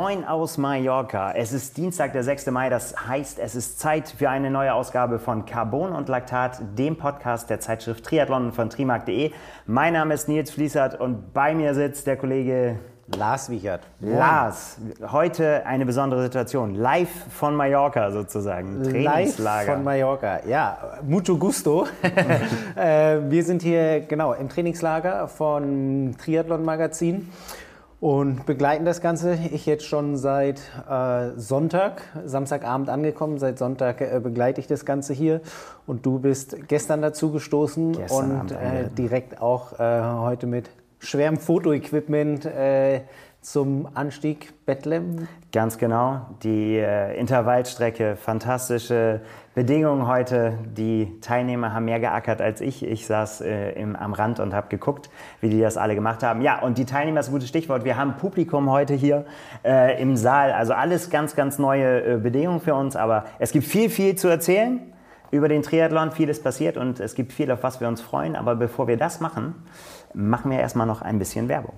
Moin aus Mallorca. Es ist Dienstag, der 6. Mai. Das heißt, es ist Zeit für eine neue Ausgabe von Carbon und Laktat, dem Podcast der Zeitschrift Triathlon von trimark.de. Mein Name ist Nils Fließert und bei mir sitzt der Kollege Lars Wiechert. Lars, heute eine besondere Situation. Live von Mallorca sozusagen. Trainingslager. Live von Mallorca, ja. Mucho gusto. Wir sind hier genau im Trainingslager von Triathlon Magazin und begleiten das Ganze. Ich jetzt schon seit Samstagabend angekommen. Seit Sonntag begleite ich das Ganze hier. Und du bist gestern dazu gestoßen und direkt auch heute mit schwerem Fotoequipment zum Anstieg Bethlehem. Ganz genau, die Intervallstrecke, fantastische Bedingungen heute. Die Teilnehmer haben mehr geackert als ich. Ich saß am Rand und habe geguckt, wie die das alle gemacht haben. Ja, und die Teilnehmer ist ein gutes Stichwort. Wir haben Publikum heute hier im Saal. Also alles ganz, ganz neue Bedingungen für uns. Aber es gibt viel zu erzählen über den Triathlon. Vieles passiert und es gibt viel, auf was wir uns freuen. Aber bevor wir das machen wir erstmal noch ein bisschen Werbung.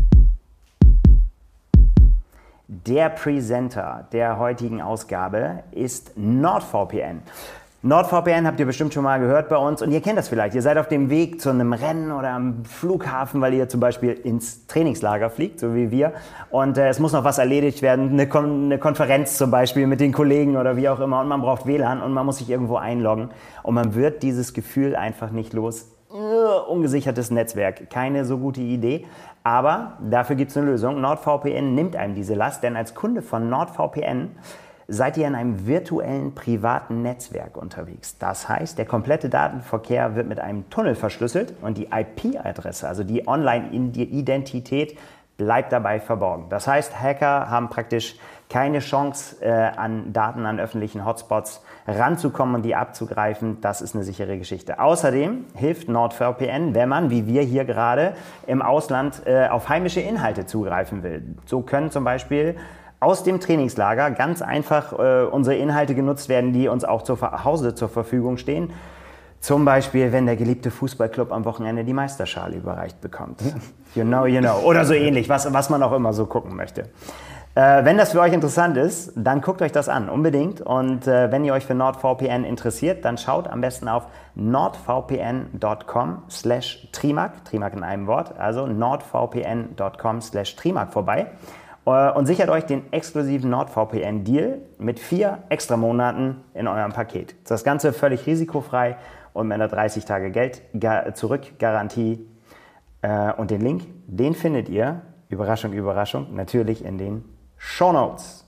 Der Presenter der heutigen Ausgabe ist NordVPN. NordVPN habt ihr bestimmt schon mal gehört bei uns und ihr kennt das vielleicht. Ihr seid auf dem Weg zu einem Rennen oder am Flughafen, weil ihr zum Beispiel ins Trainingslager fliegt, so wie wir. Und es muss noch was erledigt werden, eine Konferenz zum Beispiel mit den Kollegen oder wie auch immer. Und man braucht WLAN und man muss sich irgendwo einloggen. Und man wird dieses Gefühl einfach nicht los. Ungesichertes Netzwerk, keine so gute Idee, aber dafür gibt es eine Lösung. NordVPN nimmt einem diese Last, denn als Kunde von NordVPN seid ihr in einem virtuellen privaten Netzwerk unterwegs. Das heißt, der komplette Datenverkehr wird mit einem Tunnel verschlüsselt und die IP-Adresse, also die Online-Identität, bleibt dabei verborgen. Das heißt, Hacker haben praktisch keine Chance, an Daten an öffentlichen Hotspots ranzukommen und die abzugreifen. Das ist eine sichere Geschichte. Außerdem hilft NordVPN, wenn man, wie wir hier gerade, im Ausland auf heimische Inhalte zugreifen will. So können zum Beispiel aus dem Trainingslager ganz einfach unsere Inhalte genutzt werden, die uns auch zu Hause zur Verfügung stehen. Zum Beispiel, wenn der geliebte Fußballclub am Wochenende die Meisterschale überreicht bekommt. You know. Oder so ähnlich, was man auch immer so gucken möchte. Wenn das für euch interessant ist, dann guckt euch das an, unbedingt. Und wenn ihr euch für NordVPN interessiert, dann schaut am besten auf nordvpn.com/trimark, Trimark in einem Wort, also nordvpn.com/trimark vorbei und sichert euch den exklusiven NordVPN-Deal mit 4 extra Monaten in eurem Paket. Das Ganze völlig risikofrei und mit einer 30-Tage-Geld-Zurück-Garantie. Und den Link, den findet ihr, Überraschung, natürlich in den Shownotes.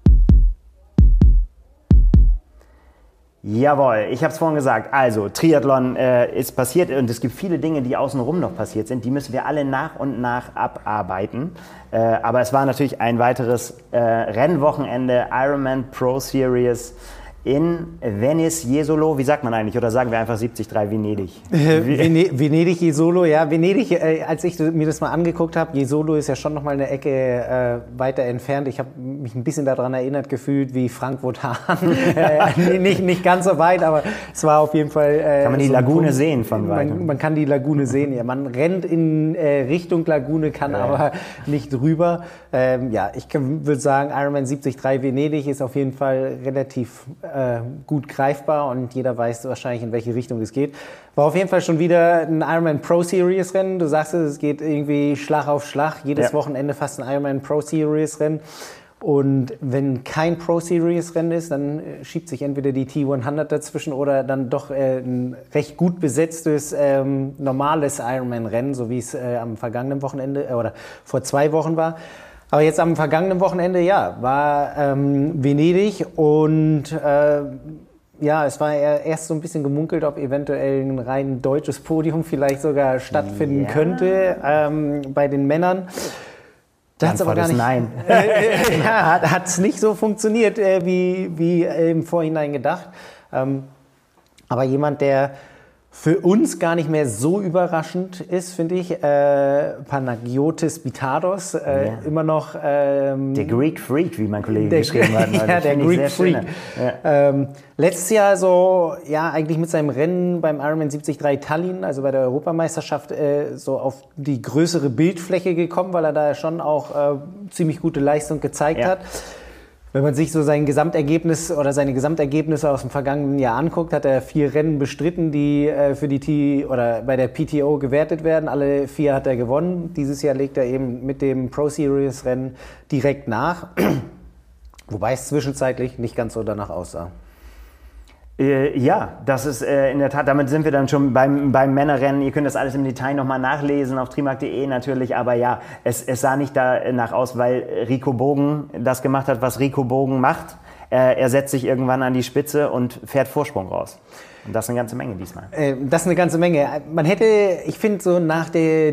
Jawohl, ich habe es vorhin gesagt, also Triathlon ist passiert und es gibt viele Dinge, die außenrum noch passiert sind, die müssen wir alle nach und nach abarbeiten. Aber es war natürlich ein weiteres Rennwochenende, Ironman Pro Series in Venice, Jesolo, wie sagt man eigentlich? Oder sagen wir einfach 73 Venedig? Venedig, Jesolo, ja. Venedig, als ich mir das mal angeguckt habe, Jesolo ist ja schon noch mal eine Ecke weiter entfernt. Ich habe mich ein bisschen daran erinnert gefühlt wie Frankfurt-Hahn. nicht ganz so weit, aber es war auf jeden Fall... kann man die so Lagune sehen von weitem? Man kann die Lagune sehen, ja. Man rennt in Richtung Lagune, kann aber nicht drüber. Ich würde sagen, Ironman 73 Venedig ist auf jeden Fall relativ gut greifbar und jeder weiß wahrscheinlich, in welche Richtung es geht. War auf jeden Fall schon wieder ein Ironman Pro Series Rennen. Du sagst es geht irgendwie Schlag auf Schlag. Jedes Wochenende fast ein Ironman Pro Series Rennen. Und wenn kein Pro Series Rennen ist, dann schiebt sich entweder die T100 dazwischen oder dann doch ein recht gut besetztes normales Ironman Rennen, so wie es am vergangenen Wochenende oder vor 2 Wochen war. Aber jetzt am vergangenen Wochenende, war Venedig und es war erst so ein bisschen gemunkelt, ob eventuell ein rein deutsches Podium vielleicht sogar stattfinden könnte bei den Männern. Das hat's aber gar nicht. Nein. Hat es nicht so funktioniert, wie im Vorhinein gedacht. Aber jemand, der für uns gar nicht mehr so überraschend ist, finde ich. Panagiotis Bitados, immer noch... der Greek Freak, wie mein Kollege geschrieben hat. Ja, der Greek Freak. Ja. Letztes Jahr so, ja, eigentlich mit seinem Rennen beim Ironman 73 Tallinn, also bei der Europameisterschaft, so auf die größere Bildfläche gekommen, weil er da schon auch ziemlich gute Leistung gezeigt hat. Wenn man sich so sein Gesamtergebnis oder seine Gesamtergebnisse aus dem vergangenen Jahr anguckt, hat er 4 Rennen bestritten, die für die oder bei der PTO gewertet werden. Alle 4 hat er gewonnen. Dieses Jahr legt er eben mit dem Pro Series Rennen direkt nach, wobei es zwischenzeitlich nicht ganz so danach aussah. Ja, das ist in der Tat, damit sind wir dann schon beim Männerrennen. Ihr könnt das alles im Detail nochmal nachlesen auf trimark.de natürlich, aber ja, es sah nicht danach aus, weil Rico Bogen das gemacht hat, was Rico Bogen macht. Er setzt sich irgendwann an die Spitze und fährt Vorsprung raus. Und das ist eine ganze Menge diesmal. Das ist eine ganze Menge. Man hätte, ich finde so nach der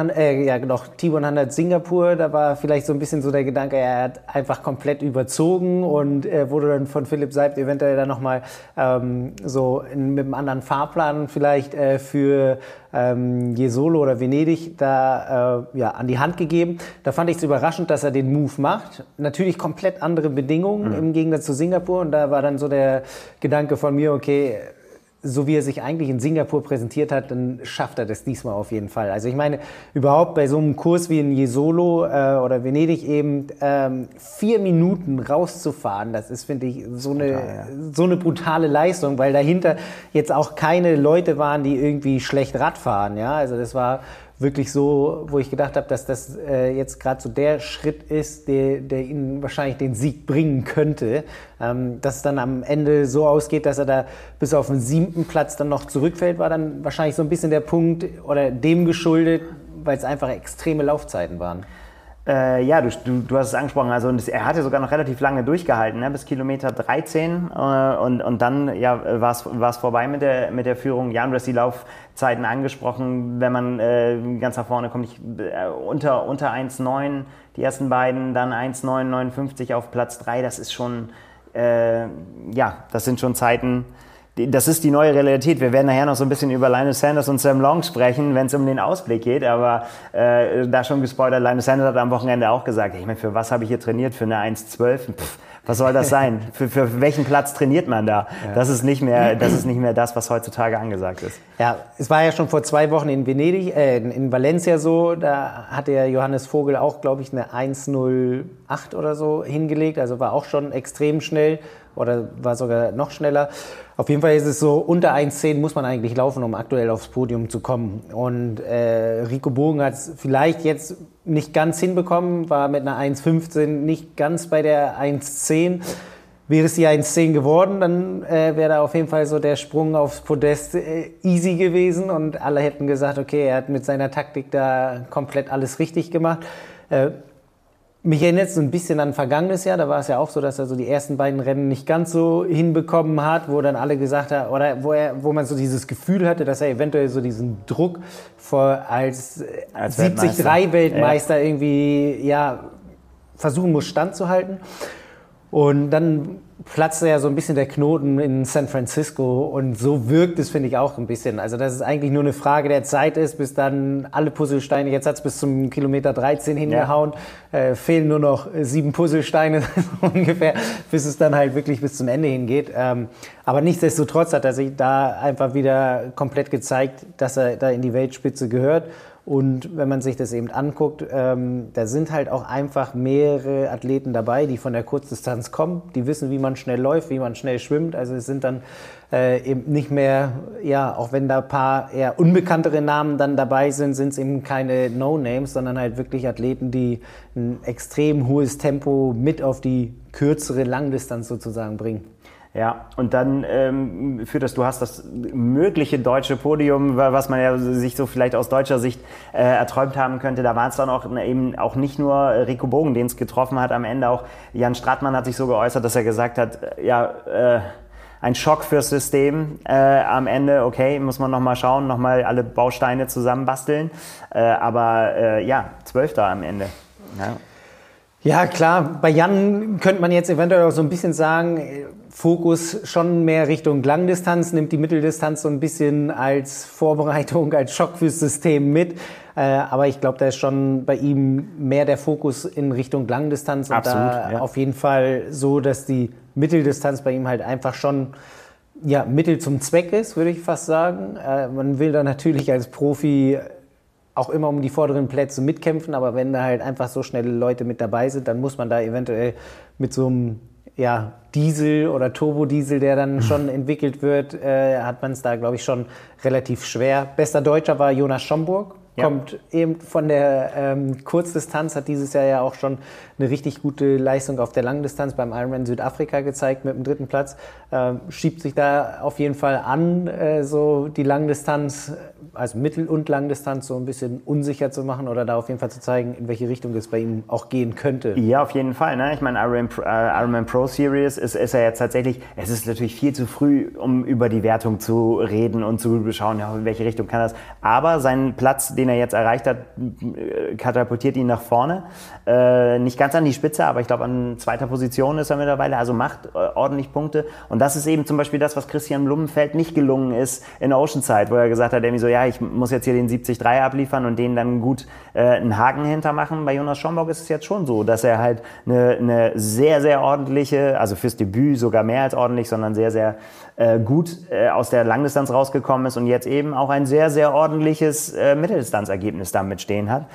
T100 Singapur, da war vielleicht so ein bisschen so der Gedanke, er hat einfach komplett überzogen und wurde dann von Philipp Seibt eventuell dann nochmal mit einem anderen Fahrplan vielleicht für Jesolo oder Venedig da an die Hand gegeben. Da fand ich es überraschend, dass er den Move macht. Natürlich komplett andere Bedingungen im Gegensatz zu Singapur und da war dann so der Gedanke von mir, okay, so wie er sich eigentlich in Singapur präsentiert hat, dann schafft er das diesmal auf jeden Fall. Also ich meine, überhaupt bei so einem Kurs wie in Jesolo oder Venedig eben 4 Minuten rauszufahren, das ist, finde ich, so eine brutale Leistung, weil dahinter jetzt auch keine Leute waren, die irgendwie schlecht Rad fahren. Ja? Also das war wirklich so, wo ich gedacht habe, dass das jetzt gerade so der Schritt ist, der ihnen wahrscheinlich den Sieg bringen könnte. Dass es dann am Ende so ausgeht, dass er da bis auf den 7. Platz dann noch zurückfällt, war dann wahrscheinlich so ein bisschen der Punkt oder dem geschuldet, weil es einfach extreme Laufzeiten waren. Ja, du hast es angesprochen, also er hatte sogar noch relativ lange durchgehalten, ne, bis Kilometer 13 und dann war es vorbei mit der Führung. Ja, du hast die Laufzeiten angesprochen, wenn man ganz nach vorne kommt, unter 1,9 die ersten beiden, dann 1,959 auf Platz 3, das ist schon, das sind schon Zeiten. Das ist die neue Realität. Wir werden nachher noch so ein bisschen über Lionel Sanders und Sam Long sprechen, wenn es um den Ausblick geht. Aber da schon gespoilert, Lionel Sanders hat am Wochenende auch gesagt, ich meine, für was habe ich hier trainiert? Für eine 1,12? Was soll das sein? Für welchen Platz trainiert man da? Ja. Das ist nicht mehr das, was heutzutage angesagt ist. Ja, es war ja schon vor 2 Wochen in Venedig, in Valencia so. Da hat der Johannes Vogel auch, glaube ich, eine 1,08 oder so hingelegt. Also war auch schon extrem schnell. Oder war sogar noch schneller. Auf jeden Fall ist es so, unter 1,10 muss man eigentlich laufen, um aktuell aufs Podium zu kommen. Und Rico Bogen hat es vielleicht jetzt nicht ganz hinbekommen, war mit einer 1,15 nicht ganz bei der 1,10. Wäre es die 1,10 geworden, dann wäre da auf jeden Fall so der Sprung aufs Podest easy gewesen. Und alle hätten gesagt, okay, er hat mit seiner Taktik da komplett alles richtig gemacht. Mich erinnert es so ein bisschen an vergangenes Jahr, da war es ja auch so, dass er so die ersten beiden Rennen nicht ganz so hinbekommen hat, wo dann alle gesagt haben, oder wo man so dieses Gefühl hatte, dass er eventuell so diesen Druck als 73-Weltmeister irgendwie versuchen muss standzuhalten. Und dann platzte ja so ein bisschen der Knoten in San Francisco und so wirkt es, finde ich, auch ein bisschen. Also dass es eigentlich nur eine Frage der Zeit ist, bis dann alle Puzzlesteine, jetzt hat es bis zum Kilometer 13 hingehauen, fehlen nur noch 7 Puzzlesteine ungefähr, bis es dann halt wirklich bis zum Ende hingeht. Aber nichtsdestotrotz hat er sich da einfach wieder komplett gezeigt, dass er da in die Weltspitze gehört. Und wenn man sich das eben anguckt, da sind halt auch einfach mehrere Athleten dabei, die von der Kurzdistanz kommen, die wissen, wie man schnell läuft, wie man schnell schwimmt. Also es sind dann eben nicht mehr, auch wenn da ein paar eher unbekanntere Namen dann dabei sind, sind es eben keine No-Names, sondern halt wirklich Athleten, die ein extrem hohes Tempo mit auf die kürzere Langdistanz sozusagen bringen. Ja, und dann du hast das mögliche deutsche Podium, was man ja sich so vielleicht aus deutscher Sicht erträumt haben könnte. Da war es dann auch eben auch nicht nur Rico Bogen, den es getroffen hat, am Ende auch Jan Stratmann hat sich so geäußert, dass er gesagt hat, ein Schock fürs System am Ende, okay, muss man nochmal schauen, nochmal alle Bausteine zusammenbasteln, aber 12. am Ende. Ja. Ja, klar. Bei Jan könnte man jetzt eventuell auch so ein bisschen sagen, Fokus schon mehr Richtung Langdistanz, nimmt die Mitteldistanz so ein bisschen als Vorbereitung, als Schock fürs System mit. Aber ich glaube, da ist schon bei ihm mehr der Fokus in Richtung Langdistanz. Und Absolut, da ja. auf jeden Fall so, dass die Mitteldistanz bei ihm halt einfach schon Mittel zum Zweck ist, würde ich fast sagen. Man will da natürlich als Profi auch immer um die vorderen Plätze mitkämpfen, aber wenn da halt einfach so schnelle Leute mit dabei sind, dann muss man da eventuell mit so einem Diesel oder Turbodiesel, der dann schon entwickelt wird, hat man es da, glaube ich, schon relativ schwer. Bester Deutscher war Jonas Schomburg. Kommt eben von der Kurzdistanz, hat dieses Jahr ja auch schon eine richtig gute Leistung auf der Langdistanz beim Ironman Südafrika gezeigt mit dem 3. Platz. Schiebt sich da auf jeden Fall an, so die Langdistanz, also Mittel- und Langdistanz so ein bisschen unsicher zu machen oder da auf jeden Fall zu zeigen, in welche Richtung das bei ihm auch gehen könnte. Ja, auf jeden Fall. Ne? Ich meine, Ironman Pro Series ist ja jetzt tatsächlich, es ist natürlich viel zu früh, um über die Wertung zu reden und zu schauen, in welche Richtung kann das. Aber seinen Platz, den er jetzt erreicht hat, katapultiert ihn nach vorne. Nicht ganz an die Spitze, aber ich glaube an 2. Position ist er mittlerweile, also macht ordentlich Punkte. Und das ist eben zum Beispiel das, was Christian Blumenfeld nicht gelungen ist in Oceanside, wo er gesagt hat, irgendwie so, ich muss jetzt hier den 73 abliefern und den dann gut einen Haken hintermachen. Bei Jonas Schomburg ist es jetzt schon so, dass er halt eine sehr, sehr ordentliche, also fürs Debüt sogar mehr als ordentlich, sondern sehr, sehr gut aus der Langdistanz rausgekommen ist und jetzt eben auch ein sehr, sehr ordentliches Mitteldistanzergebnis damit stehen hat.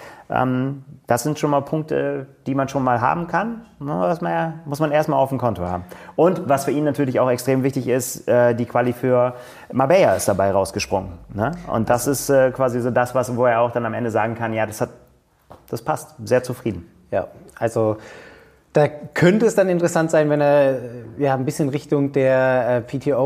Das sind schon mal Punkte, die man schon mal haben kann. Das muss man erstmal auf dem Konto haben. Und was für ihn natürlich auch extrem wichtig ist, die Quali für Marbella ist dabei rausgesprungen. Ne? Und das ist quasi so das, wo er auch dann am Ende sagen kann, das passt, sehr zufrieden. Ja, also da könnte es dann interessant sein, wenn er ein bisschen Richtung der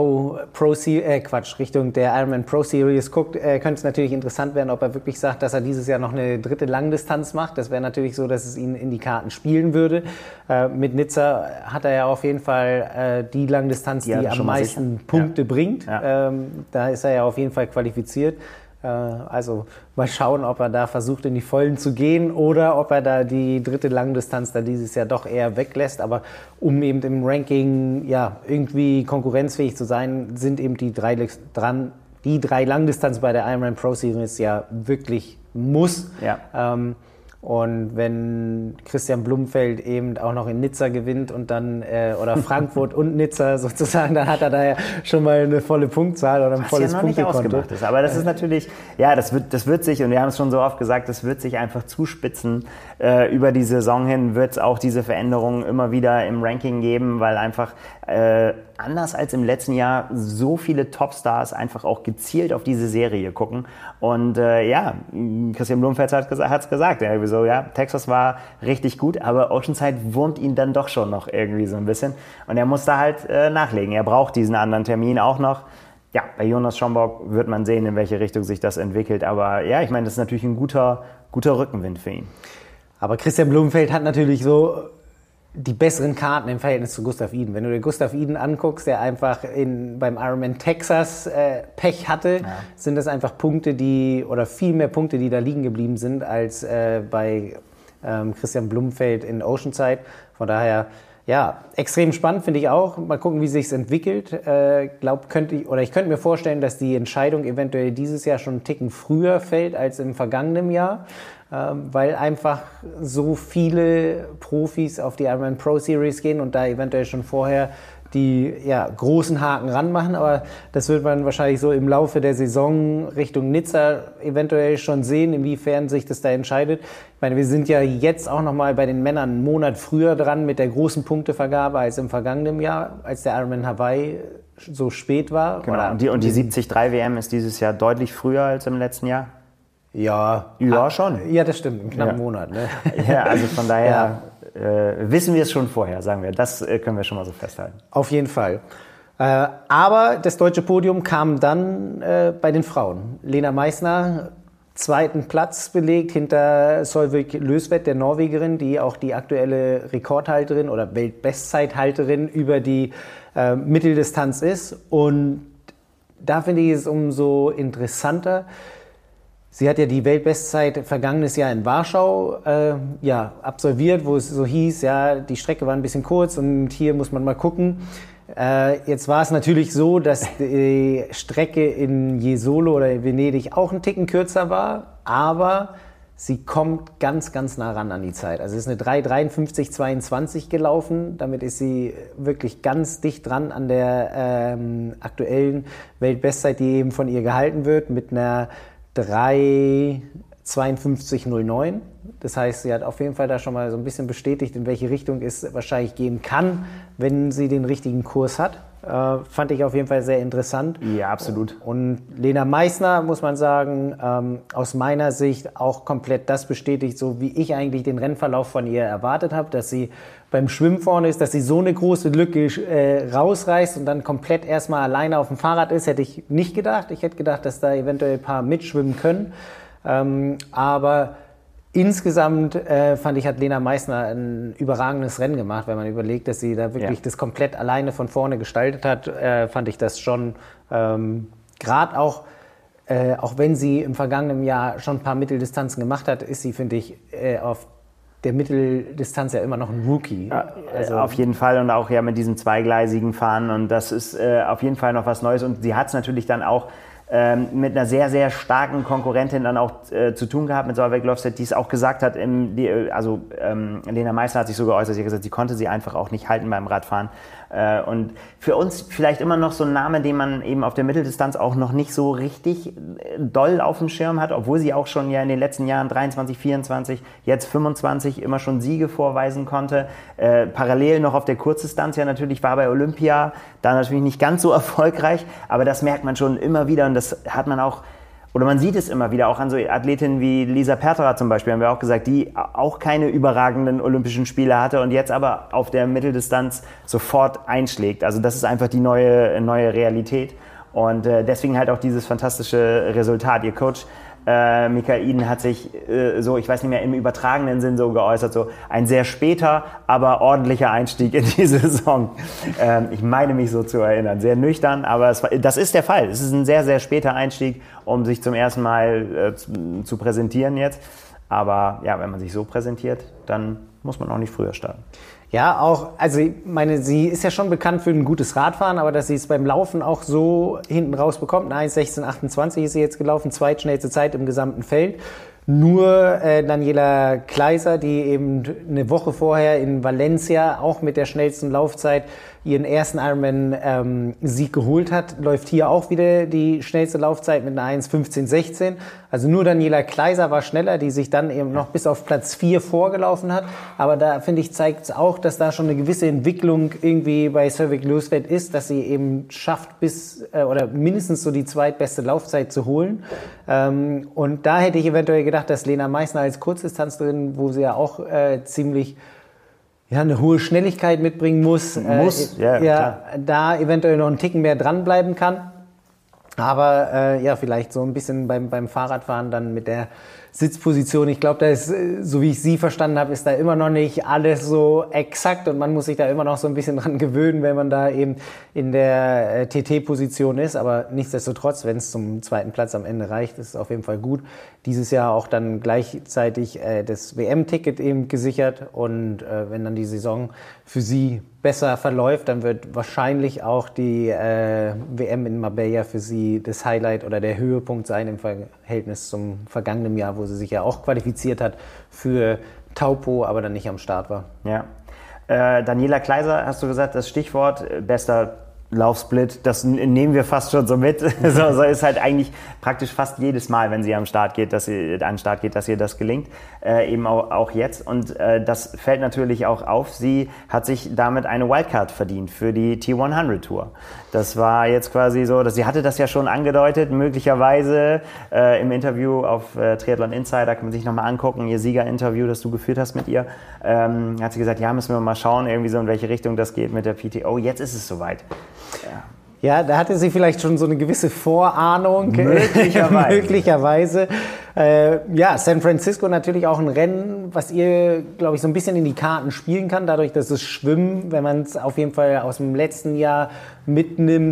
Richtung der Ironman Pro Series guckt, könnte es natürlich interessant werden, ob er wirklich sagt, dass er dieses Jahr noch eine 3. Langdistanz macht. Das wäre natürlich so, dass es ihn in die Karten spielen würde. Mit Nizza hat er ja auf jeden Fall die Langdistanz, die am meisten Punkte bringt. Ja. Da ist er ja auf jeden Fall qualifiziert. Also mal schauen, ob er da versucht, in die Vollen zu gehen oder ob er da die 3. Langdistanz da dieses Jahr doch eher weglässt. Aber um eben im Ranking irgendwie konkurrenzfähig zu sein, sind eben die 3 Langdistanz bei der Ironman Pro Series ja wirklich Muss. Ja. Und wenn Christian Blumenfeld eben auch noch in Nizza gewinnt und dann, oder Frankfurt und Nizza sozusagen, dann hat er da ja schon mal eine volle Punktzahl oder ein volles Punktekonto. Aber das ist natürlich, das wird sich, und wir haben es schon so oft gesagt, das wird sich einfach zuspitzen. Über die Saison hin wird es auch diese Veränderungen immer wieder im Ranking geben, weil einfach anders als im letzten Jahr so viele Topstars einfach auch gezielt auf diese Serie gucken. Und Christian Blumenfeld hat es gesagt, Texas war richtig gut, aber Oceanside wurmt ihn dann doch schon noch irgendwie so ein bisschen. Und er muss da halt nachlegen. Er braucht diesen anderen Termin auch noch. Ja, bei Jonas Schomburg wird man sehen, in welche Richtung sich das entwickelt. Aber ich meine, das ist natürlich ein guter Rückenwind für ihn. Aber Christian Blumenfeld hat natürlich so die besseren Karten im Verhältnis zu Gustav Iden. Wenn du dir Gustav Iden anguckst, der einfach beim Ironman Texas Pech hatte, sind das einfach Punkte, viel mehr Punkte, die da liegen geblieben sind, als bei Christian Blumenfeld in Oceanside. Von daher, extrem spannend finde ich auch. Mal gucken, wie sich's entwickelt. Ich könnte mir vorstellen, dass die Entscheidung eventuell dieses Jahr schon einen Ticken früher fällt als im vergangenen Jahr, weil einfach so viele Profis auf die Ironman Pro Series gehen und da eventuell schon vorher die großen Haken ranmachen. Aber das wird man wahrscheinlich so im Laufe der Saison Richtung Nizza eventuell schon sehen, inwiefern sich das da entscheidet. Ich meine, wir sind ja jetzt auch nochmal bei den Männern einen Monat früher dran mit der großen Punktevergabe als im vergangenen Jahr, als der Ironman Hawaii so spät war. Genau. Und die 73 WM ist dieses Jahr deutlich früher als im letzten Jahr. Ja, schon. Ja, das stimmt, einen knappen Monat. Ne? Ja, also von daher wissen wir es schon vorher, sagen wir. Das können wir schon mal so festhalten. Auf jeden Fall. Aber das deutsche Podium kam dann bei den Frauen. Lena Meissner, 2. Platz belegt hinter Solveig Løsvedt, der Norwegerin, die auch die aktuelle Rekordhalterin oder Weltbestzeithalterin über die Mitteldistanz ist. Und da finde ich es umso interessanter, Sie hat ja die Weltbestzeit vergangenes Jahr in Warschau absolviert, wo es so hieß, ja, die Strecke war ein bisschen kurz und hier muss man mal gucken. Jetzt war es natürlich so, dass die Strecke in Jesolo oder in Venedig auch ein Ticken kürzer war, aber sie kommt ganz, ganz nah ran an die Zeit. Also es ist eine 3:53,22 gelaufen. Damit ist sie wirklich ganz dicht dran an der aktuellen Weltbestzeit, die eben von ihr gehalten wird, mit einer 3:52,09. Das heißt, sie hat auf jeden Fall da schon mal so ein bisschen bestätigt, in welche Richtung es wahrscheinlich gehen kann, wenn sie den richtigen Kurs hat. Fand ich auf jeden Fall sehr interessant. Ja, absolut. Und Lena Meissner, muss man sagen, aus meiner Sicht auch komplett das bestätigt, so wie ich eigentlich den Rennverlauf von ihr erwartet habe, dass sie beim Schwimmen vorne ist, dass sie so eine große Lücke rausreißt und dann komplett erstmal alleine auf dem Fahrrad ist, hätte ich nicht gedacht. Ich hätte gedacht, dass da eventuell ein paar mitschwimmen können. Aber insgesamt fand ich, hat Lena Meissner ein überragendes Rennen gemacht, wenn man überlegt, dass sie da wirklich das komplett alleine von vorne gestaltet hat, fand ich das schon gerade auch wenn sie im vergangenen Jahr schon ein paar Mitteldistanzen gemacht hat, ist sie, finde ich, auf der Mitteldistanz ja immer noch ein Rookie. Also auf jeden Fall und auch ja mit diesem zweigleisigen Fahren und das ist auf jeden Fall noch was Neues und sie hat es natürlich dann auch mit einer sehr, sehr starken Konkurrentin dann auch zu tun gehabt, mit Solveig Løvstedt, die es auch gesagt hat, Lena Meissner hat sich so geäußert, sie hat gesagt, sie konnte sie einfach auch nicht halten beim Radfahren. Und für uns vielleicht immer noch so ein Name, den man eben auf der Mitteldistanz auch noch nicht so richtig doll auf dem Schirm hat, obwohl sie auch schon ja in den letzten Jahren 23, 24, jetzt 25 immer schon Siege vorweisen konnte. Parallel noch auf der Kurzdistanz ja natürlich war bei Olympia, da natürlich nicht ganz so erfolgreich, aber das merkt man schon immer wieder und das hat man auch, oder man sieht es immer wieder, auch an so Athletinnen wie Lisa Perterer zum Beispiel, haben wir auch gesagt, die auch keine überragenden Olympischen Spiele hatte und jetzt aber auf der Mitteldistanz sofort einschlägt. Also das ist einfach die neue Realität und deswegen halt auch dieses fantastische Resultat. Ihr Coach Mikael Iden hat sich ich weiß nicht mehr, im übertragenen Sinn so geäußert, so ein sehr später, aber ordentlicher Einstieg in die Saison. Ich meine mich so zu erinnern. Sehr nüchtern, aber das ist der Fall. Es ist ein sehr, sehr später Einstieg, um sich zum ersten Mal zu präsentieren jetzt. Aber ja, wenn man sich so präsentiert, dann muss man auch nicht früher starten. Ja, auch, also ich meine, sie ist ja schon bekannt für ein gutes Radfahren, aber dass sie es beim Laufen auch so hinten raus bekommt. 1:16,28 ist sie jetzt gelaufen, zweitschnellste Zeit im gesamten Feld. Nur Daniela Kleiser, die eben eine Woche vorher in Valencia auch mit der schnellsten Laufzeit ihren ersten Ironman-Sieg geholt hat, läuft hier auch wieder die schnellste Laufzeit mit einer 1:15,16. Also nur Daniela Kleiser war schneller, die sich dann eben noch bis auf Platz 4 vorgelaufen hat. Aber da, finde ich, zeigt es auch, dass da schon eine gewisse Entwicklung irgendwie bei Solveig Løvstedt ist, dass sie eben schafft, oder mindestens so die zweitbeste Laufzeit zu holen. Und da hätte ich eventuell gedacht, dass Lena Meissner als Kurzdistanzlerin, wo sie ja auch ziemlich eine hohe Schnelligkeit mitbringen muss, da eventuell noch einen Ticken mehr dranbleiben kann. Aber vielleicht so ein bisschen beim Fahrradfahren dann mit der Sitzposition. Ich glaube, da ist, so wie ich sie verstanden habe, ist da immer noch nicht alles so exakt und man muss sich da immer noch so ein bisschen dran gewöhnen, wenn man da eben in der TT-Position ist. Aber nichtsdestotrotz, wenn es zum zweiten Platz am Ende reicht, ist es auf jeden Fall gut. Dieses Jahr auch dann gleichzeitig das WM-Ticket eben gesichert und wenn dann die Saison für sie besser verläuft, dann wird wahrscheinlich auch die WM in Marbella für sie das Highlight oder der Höhepunkt sein im Verhältnis zum vergangenen Jahr, wo sie sich ja auch qualifiziert hat für Taupo, aber dann nicht am Start war. Ja. Daniela Kleiser, hast du gesagt, das Stichwort, bester Laufsplit, das nehmen wir fast schon so mit. So ist halt eigentlich praktisch fast jedes Mal, wenn sie an den Start geht, dass ihr das gelingt. Eben auch jetzt. Und das fällt natürlich auch auf. Sie hat sich damit eine Wildcard verdient für die T100 Tour. Das war jetzt quasi so, dass sie hatte das ja schon angedeutet, möglicherweise im Interview auf Triathlon Insider, kann man sich nochmal angucken, ihr Siegerinterview, das du geführt hast mit ihr, hat sie gesagt, ja, müssen wir mal schauen, irgendwie so in welche Richtung das geht mit der PTO. Jetzt ist es soweit. Ja, da hatte sie vielleicht schon so eine gewisse Vorahnung. Möglicherweise. San Francisco natürlich auch ein Rennen, was ihr, glaube ich, so ein bisschen in die Karten spielen kann, dadurch, dass es Schwimmen, wenn man es auf jeden Fall aus dem letzten Jahr mitnimmt,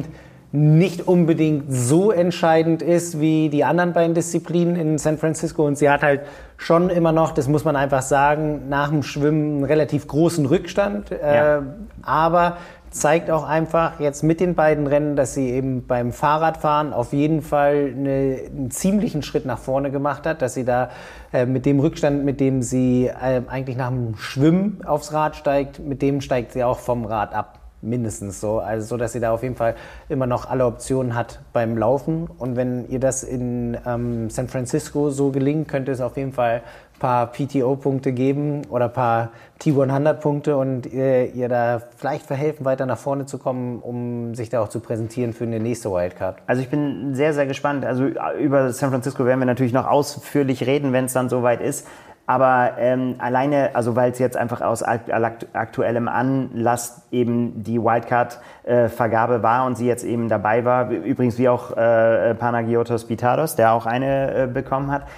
nicht unbedingt so entscheidend ist wie die anderen beiden Disziplinen in San Francisco. Und sie hat halt schon immer noch, das muss man einfach sagen, nach dem Schwimmen einen relativ großen Rückstand. Aber zeigt auch einfach jetzt mit den beiden Rennen, dass sie eben beim Fahrradfahren auf jeden Fall einen ziemlichen Schritt nach vorne gemacht hat, dass sie da mit dem Rückstand, mit dem sie eigentlich nach dem Schwimmen aufs Rad steigt, mit dem steigt sie auch vom Rad ab. Mindestens so. Also so, dass sie da auf jeden Fall immer noch alle Optionen hat beim Laufen. Und wenn ihr das in San Francisco so gelingt, könnte es auf jeden Fall ein paar PTO-Punkte geben oder ein paar T100-Punkte und ihr da vielleicht verhelfen, weiter nach vorne zu kommen, um sich da auch zu präsentieren für eine nächste Wildcard. Also ich bin sehr, sehr gespannt. Also über San Francisco werden wir natürlich noch ausführlich reden, wenn es dann soweit ist. Aber alleine, also weil es jetzt einfach aus aktuellem Anlass eben die Wildcard-Vergabe war und sie jetzt eben dabei war, übrigens wie auch Panagiotis Pitados, der auch eine bekommen hat.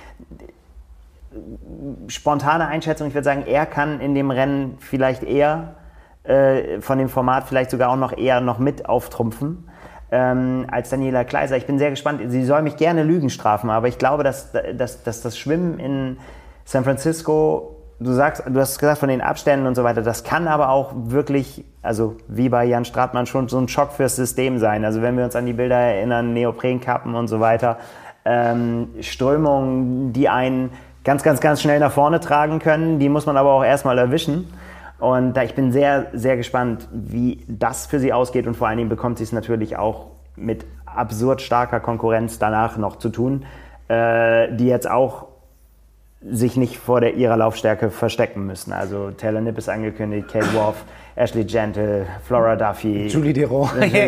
Spontane Einschätzung, ich würde sagen, er kann in dem Rennen vielleicht eher von dem Format vielleicht sogar auch noch eher noch mit auftrumpfen. Als Daniela Kleiser. Ich bin sehr gespannt. Sie soll mich gerne Lügen strafen, aber ich glaube, dass das Schwimmen in San Francisco, du hast gesagt von den Abständen und so weiter, das kann aber auch wirklich, also wie bei Jan Stratmann, schon so ein Schock fürs System sein. Also wenn wir uns an die Bilder erinnern, Neoprenkappen und so weiter, Strömungen, die einen ganz, ganz, ganz schnell nach vorne tragen können, die muss man aber auch erstmal erwischen. Und ich bin sehr, sehr gespannt, wie das für sie ausgeht und vor allen Dingen bekommt sie es natürlich auch mit absurd starker Konkurrenz danach noch zu tun, die jetzt auch sich nicht vor ihrer Laufstärke verstecken müssen. Also Taylor Knipp ist angekündigt, Kate Worth, Ashley Gentle, Flora Duffy, Julie Deron,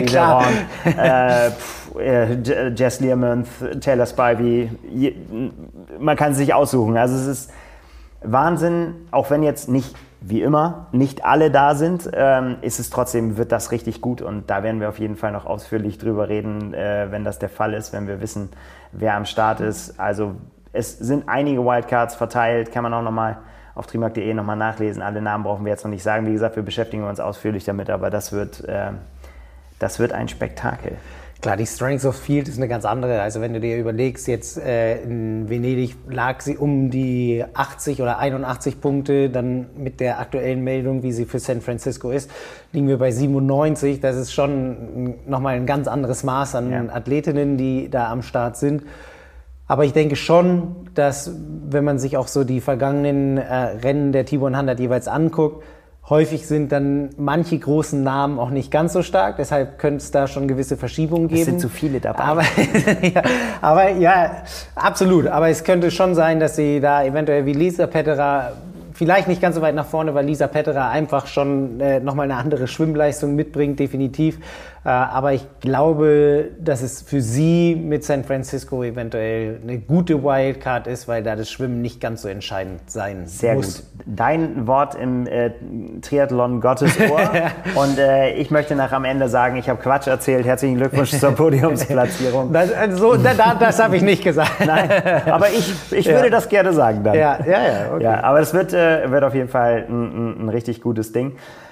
Jess Learmonth, Taylor Spivey. Man kann es sich aussuchen. Also es ist Wahnsinn, auch wenn jetzt nicht, wie immer, nicht alle da sind, ist es trotzdem, wird das richtig gut und da werden wir auf jeden Fall noch ausführlich drüber reden, wenn das der Fall ist, wenn wir wissen, wer am Start ist. Also es sind einige Wildcards verteilt, kann man auch nochmal auf trimark.de nochmal nachlesen. Alle Namen brauchen wir jetzt noch nicht sagen. Wie gesagt, wir beschäftigen uns ausführlich damit, aber das wird ein Spektakel. Klar, die Strength of Field ist eine ganz andere. Also wenn du dir überlegst, jetzt in Venedig lag sie um die 80 oder 81 Punkte, dann mit der aktuellen Meldung, wie sie für San Francisco ist, liegen wir bei 97. Das ist schon nochmal ein ganz anderes Maß an Athletinnen, die da am Start sind. Aber ich denke schon, dass, wenn man sich auch so die vergangenen Rennen der T100 jeweils anguckt, häufig sind dann manche großen Namen auch nicht ganz so stark. Deshalb könnte es da schon gewisse Verschiebungen geben. Es sind zu viele dabei. Aber ja, absolut. Aber es könnte schon sein, dass sie da eventuell wie Lisa Petterer, vielleicht nicht ganz so weit nach vorne, weil Lisa Petterer einfach schon nochmal eine andere Schwimmleistung mitbringt, definitiv. Aber ich glaube, dass es für sie mit San Francisco eventuell eine gute Wildcard ist, weil da das Schwimmen nicht ganz so entscheidend sein muss. Sehr gut. Dein Wort im Triathlon Gottes Ohr. Und ich möchte nach am Ende sagen, ich habe Quatsch erzählt. Herzlichen Glückwunsch zur Podiumsplatzierung. Das habe ich nicht gesagt. Nein, aber ich würde das gerne sagen dann. Ja, okay. Ja, aber es wird auf jeden Fall ein richtig gutes Ding.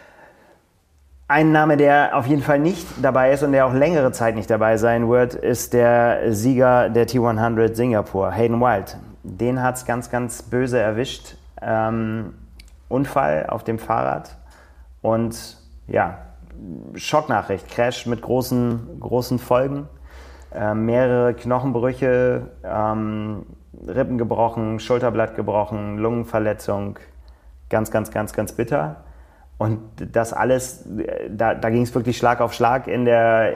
Ein Name, der auf jeden Fall nicht dabei ist und der auch längere Zeit nicht dabei sein wird, ist der Sieger der T100 Singapur, Hayden Wild. Den hat es ganz, ganz böse erwischt. Unfall auf dem Fahrrad und ja, Schocknachricht, Crash mit großen Folgen. Mehrere Knochenbrüche, Rippen gebrochen, Schulterblatt gebrochen, Lungenverletzung. Ganz, ganz, ganz, ganz bitter. Und das alles, da ging es wirklich Schlag auf Schlag in der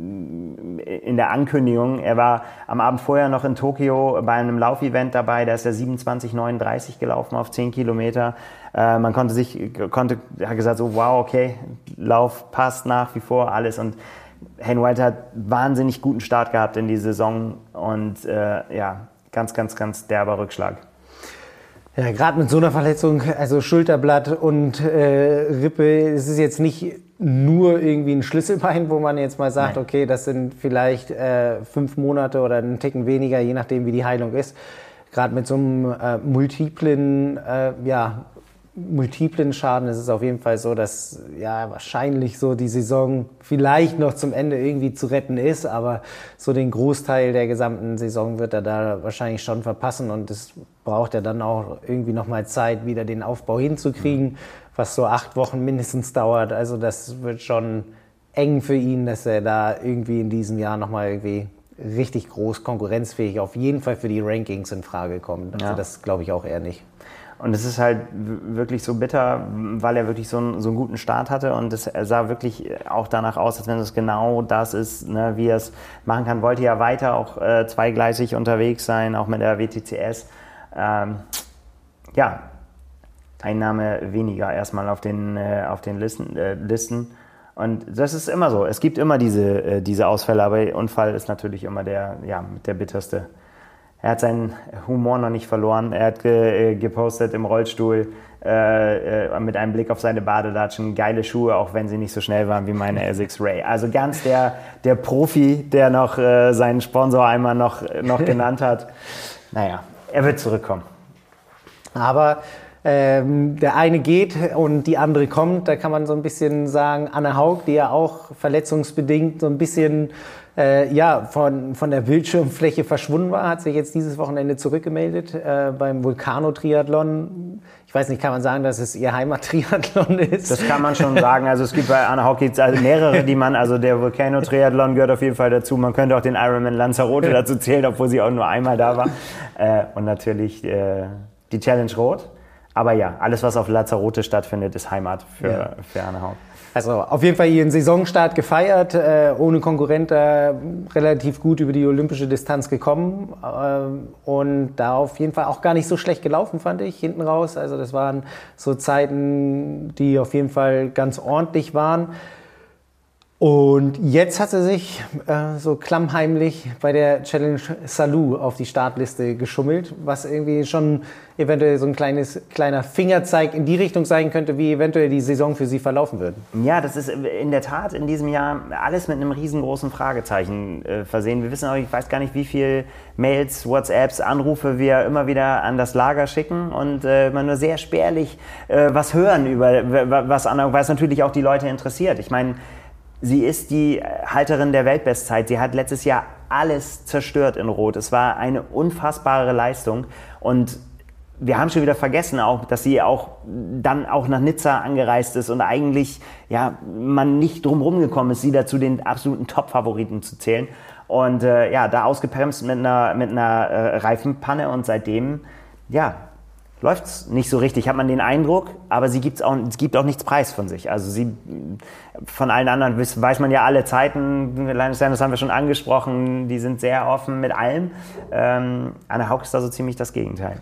Ankündigung. Er war am Abend vorher noch in Tokio bei einem Laufevent dabei, da ist er 27,39 gelaufen auf 10 Kilometer. Man hat gesagt, so wow, okay, Lauf passt nach wie vor, alles. Und Hayden Wild hat wahnsinnig guten Start gehabt in die Saison und ganz, ganz, ganz derber Rückschlag. Ja, gerade mit so einer Verletzung, also Schulterblatt und Rippe, es ist jetzt nicht nur irgendwie ein Schlüsselbein, wo man jetzt mal sagt, okay, das sind vielleicht 5 Monate oder einen Ticken weniger, je nachdem wie die Heilung ist. Gerade mit so einem multiplen multiplen Schaden ist es auf jeden Fall so, dass ja wahrscheinlich so die Saison vielleicht noch zum Ende irgendwie zu retten ist, aber so den Großteil der gesamten Saison wird er da wahrscheinlich schon verpassen und es braucht er dann auch irgendwie nochmal Zeit, wieder den Aufbau hinzukriegen, was so 8 Wochen mindestens dauert. Also das wird schon eng für ihn, dass er da irgendwie in diesem Jahr nochmal irgendwie richtig groß konkurrenzfähig auf jeden Fall für die Rankings in Frage kommt. Also das glaube ich auch eher nicht. Und es ist halt wirklich so bitter, weil er wirklich so einen guten Start hatte und es sah wirklich auch danach aus, als wenn es genau das ist, ne, wie er es machen kann. Wollte ja weiter auch zweigleisig unterwegs sein, auch mit der WTCS. Einnahme weniger erstmal auf den Listen. Und das ist immer so. Es gibt immer diese Ausfälle, aber Unfall ist natürlich immer der bitterste. Er hat seinen Humor noch nicht verloren. Er hat gepostet im Rollstuhl mit einem Blick auf seine Badelatschen, geile Schuhe, auch wenn sie nicht so schnell waren wie meine Asics Ray. Also ganz der Profi, der noch seinen Sponsor einmal noch genannt hat. Naja, er wird zurückkommen. Aber der eine geht und die andere kommt. Da kann man so ein bisschen sagen, Anne Haug, die ja auch verletzungsbedingt so ein bisschen von der Bildschirmfläche verschwunden war, hat sich jetzt dieses Wochenende zurückgemeldet beim Vulcano-Triathlon. Ich weiß nicht, kann man sagen, dass es ihr Heimat-Triathlon ist? Das kann man schon sagen. Also es gibt bei Anne Haug jetzt mehrere, also der Vulcano-Triathlon gehört auf jeden Fall dazu. Man könnte auch den Ironman Lanzarote dazu zählen, obwohl sie auch nur einmal da war. Und natürlich die Challenge Rot. Aber ja, alles, was auf Lanzarote stattfindet, ist Heimat für Anne Haug. Also auf jeden Fall ihren Saisonstart gefeiert, ohne Konkurrent relativ gut über die olympische Distanz gekommen und da auf jeden Fall auch gar nicht so schlecht gelaufen, fand ich, hinten raus. Also das waren so Zeiten, die auf jeden Fall ganz ordentlich waren. Und jetzt hat sie sich so klammheimlich bei der Challenge Salou auf die Startliste geschummelt, was irgendwie schon eventuell so ein kleiner Fingerzeig in die Richtung sein könnte, wie eventuell die Saison für sie verlaufen wird. Ja, das ist in der Tat in diesem Jahr alles mit einem riesengroßen Fragezeichen versehen. Wir wissen auch, ich weiß gar nicht, wie viele Mails, WhatsApps, Anrufe wir immer wieder an das Lager schicken und man nur sehr spärlich was hören über was anderes, weil es natürlich auch die Leute interessiert. Ich meine, sie ist die Halterin der Weltbestzeit. Sie hat letztes Jahr alles zerstört in Rot. Es war eine unfassbare Leistung. Und wir haben schon wieder vergessen, auch, dass sie dann auch nach Nizza angereist ist und eigentlich man nicht drum rumgekommen ist, sie dazu den absoluten Top-Favoriten zu zählen. Und da ausgebremst mit einer Reifenpanne und seitdem läuft's nicht so richtig, hat man den Eindruck, aber es gibt auch nichts preis von sich. Also von allen anderen weiß man ja alle Zeiten, das haben wir schon angesprochen, die sind sehr offen mit allem. Anne Haug ist da so ziemlich das Gegenteil.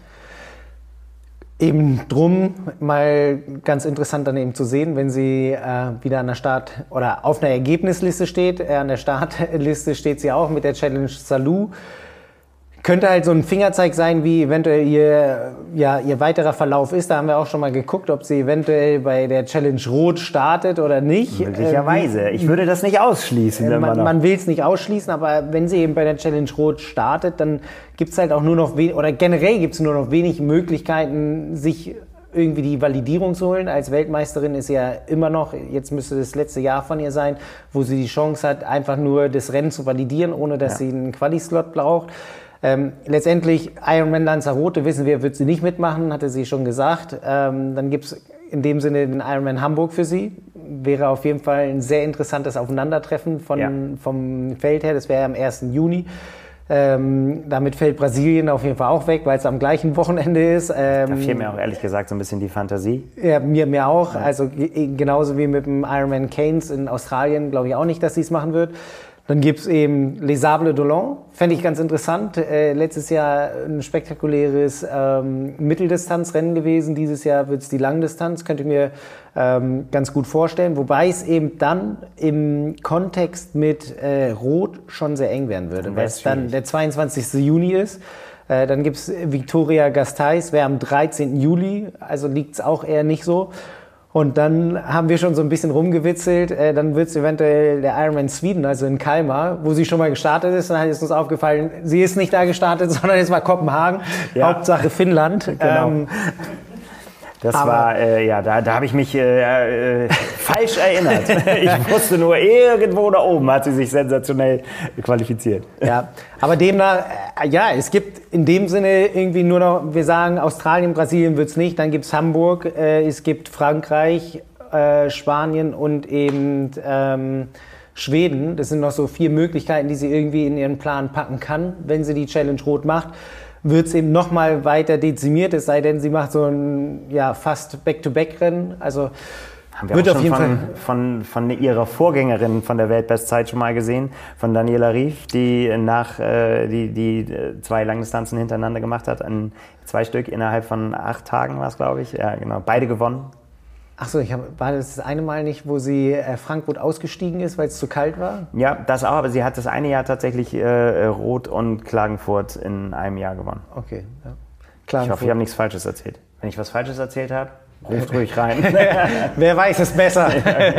Eben drum mal ganz interessant dann eben zu sehen, wenn sie wieder an der Start- oder auf einer Ergebnisliste steht. An der Startliste steht sie auch mit der Challenge Salou. Könnte halt so ein Fingerzeig sein, wie eventuell ihr weiterer Verlauf ist. Da haben wir auch schon mal geguckt, ob sie eventuell bei der Challenge Rot startet oder nicht. Möglicherweise. Ich würde das nicht ausschließen. Man will es nicht ausschließen, aber wenn sie eben bei der Challenge Rot startet, dann gibt es halt auch nur noch generell gibt es nur noch wenig Möglichkeiten, sich irgendwie die Validierung zu holen. Als Weltmeisterin ist sie ja immer noch, jetzt müsste das letzte Jahr von ihr sein, wo sie die Chance hat, einfach nur das Rennen zu validieren, ohne dass sie einen Quali-Slot braucht. Letztendlich Ironman Lanzarote, wissen wir, wird sie nicht mitmachen, hatte sie schon gesagt. Dann gibt es in dem Sinne den Ironman Hamburg für sie. Wäre auf jeden Fall ein sehr interessantes Aufeinandertreffen vom Feld her. Das wäre am 1. Juni. Damit fällt Brasilien auf jeden Fall auch weg, weil es am gleichen Wochenende ist. Da fehlt mir auch ehrlich gesagt so ein bisschen die Fantasie. Ja, mir auch. Ja. Also genauso wie mit dem Ironman Cairns in Australien, glaube ich auch nicht, dass sie es machen wird. Dann gibt's eben Les Sables d'Olonne, fände ich ganz interessant. Letztes Jahr ein spektakuläres Mitteldistanzrennen gewesen. Dieses Jahr wird's die Langdistanz, könnte ich mir ganz gut vorstellen. Wobei es eben dann im Kontext mit Rot schon sehr eng werden würde, weil es dann der 22. Juni ist. Dann gibt's Victoria Gasteiz, wäre am 13. Juli, also liegt's auch eher nicht so. Und dann haben wir schon so ein bisschen rumgewitzelt, dann wird es eventuell der Ironman Sweden, also in Kalmar, wo sie schon mal gestartet ist. Dann ist uns aufgefallen, sie ist nicht da gestartet, sondern es war Kopenhagen, Hauptsache Finnland. Genau. Das war, da habe ich mich falsch erinnert. Ich wusste nur, irgendwo da oben hat sie sich sensationell qualifiziert. Ja, aber demnach, es gibt in dem Sinne irgendwie nur noch, wir sagen, Australien, Brasilien wird es nicht, dann gibt es Hamburg, es gibt Frankreich, Spanien und eben Schweden. Das sind noch so 4 Möglichkeiten, die sie irgendwie in ihren Plan packen kann, wenn sie die Challenge Rot macht. Wird es eben noch mal weiter dezimiert, es sei denn, sie macht so ein fast Back-to-Back-Rennen. Also haben wir wird auch auf jeden Fall von ihrer Vorgängerin von der Weltbestzeit schon mal gesehen, von Daniela Ryf, die die 2 Langdistanzen hintereinander gemacht hat, 2 Stück innerhalb von 8 Tagen war es, glaube ich. Ja, genau, beide gewonnen. Achso, war das eine Mal nicht, wo sie Frankfurt ausgestiegen ist, weil es zu kalt war? Ja, das auch, aber sie hat das eine Jahr tatsächlich Rot und Klagenfurt in einem Jahr gewonnen. Okay. Ja. Ich hoffe, ich habe nichts Falsches erzählt. Wenn ich was Falsches erzählt habe, ruft ruhig rein. Wer weiß es besser.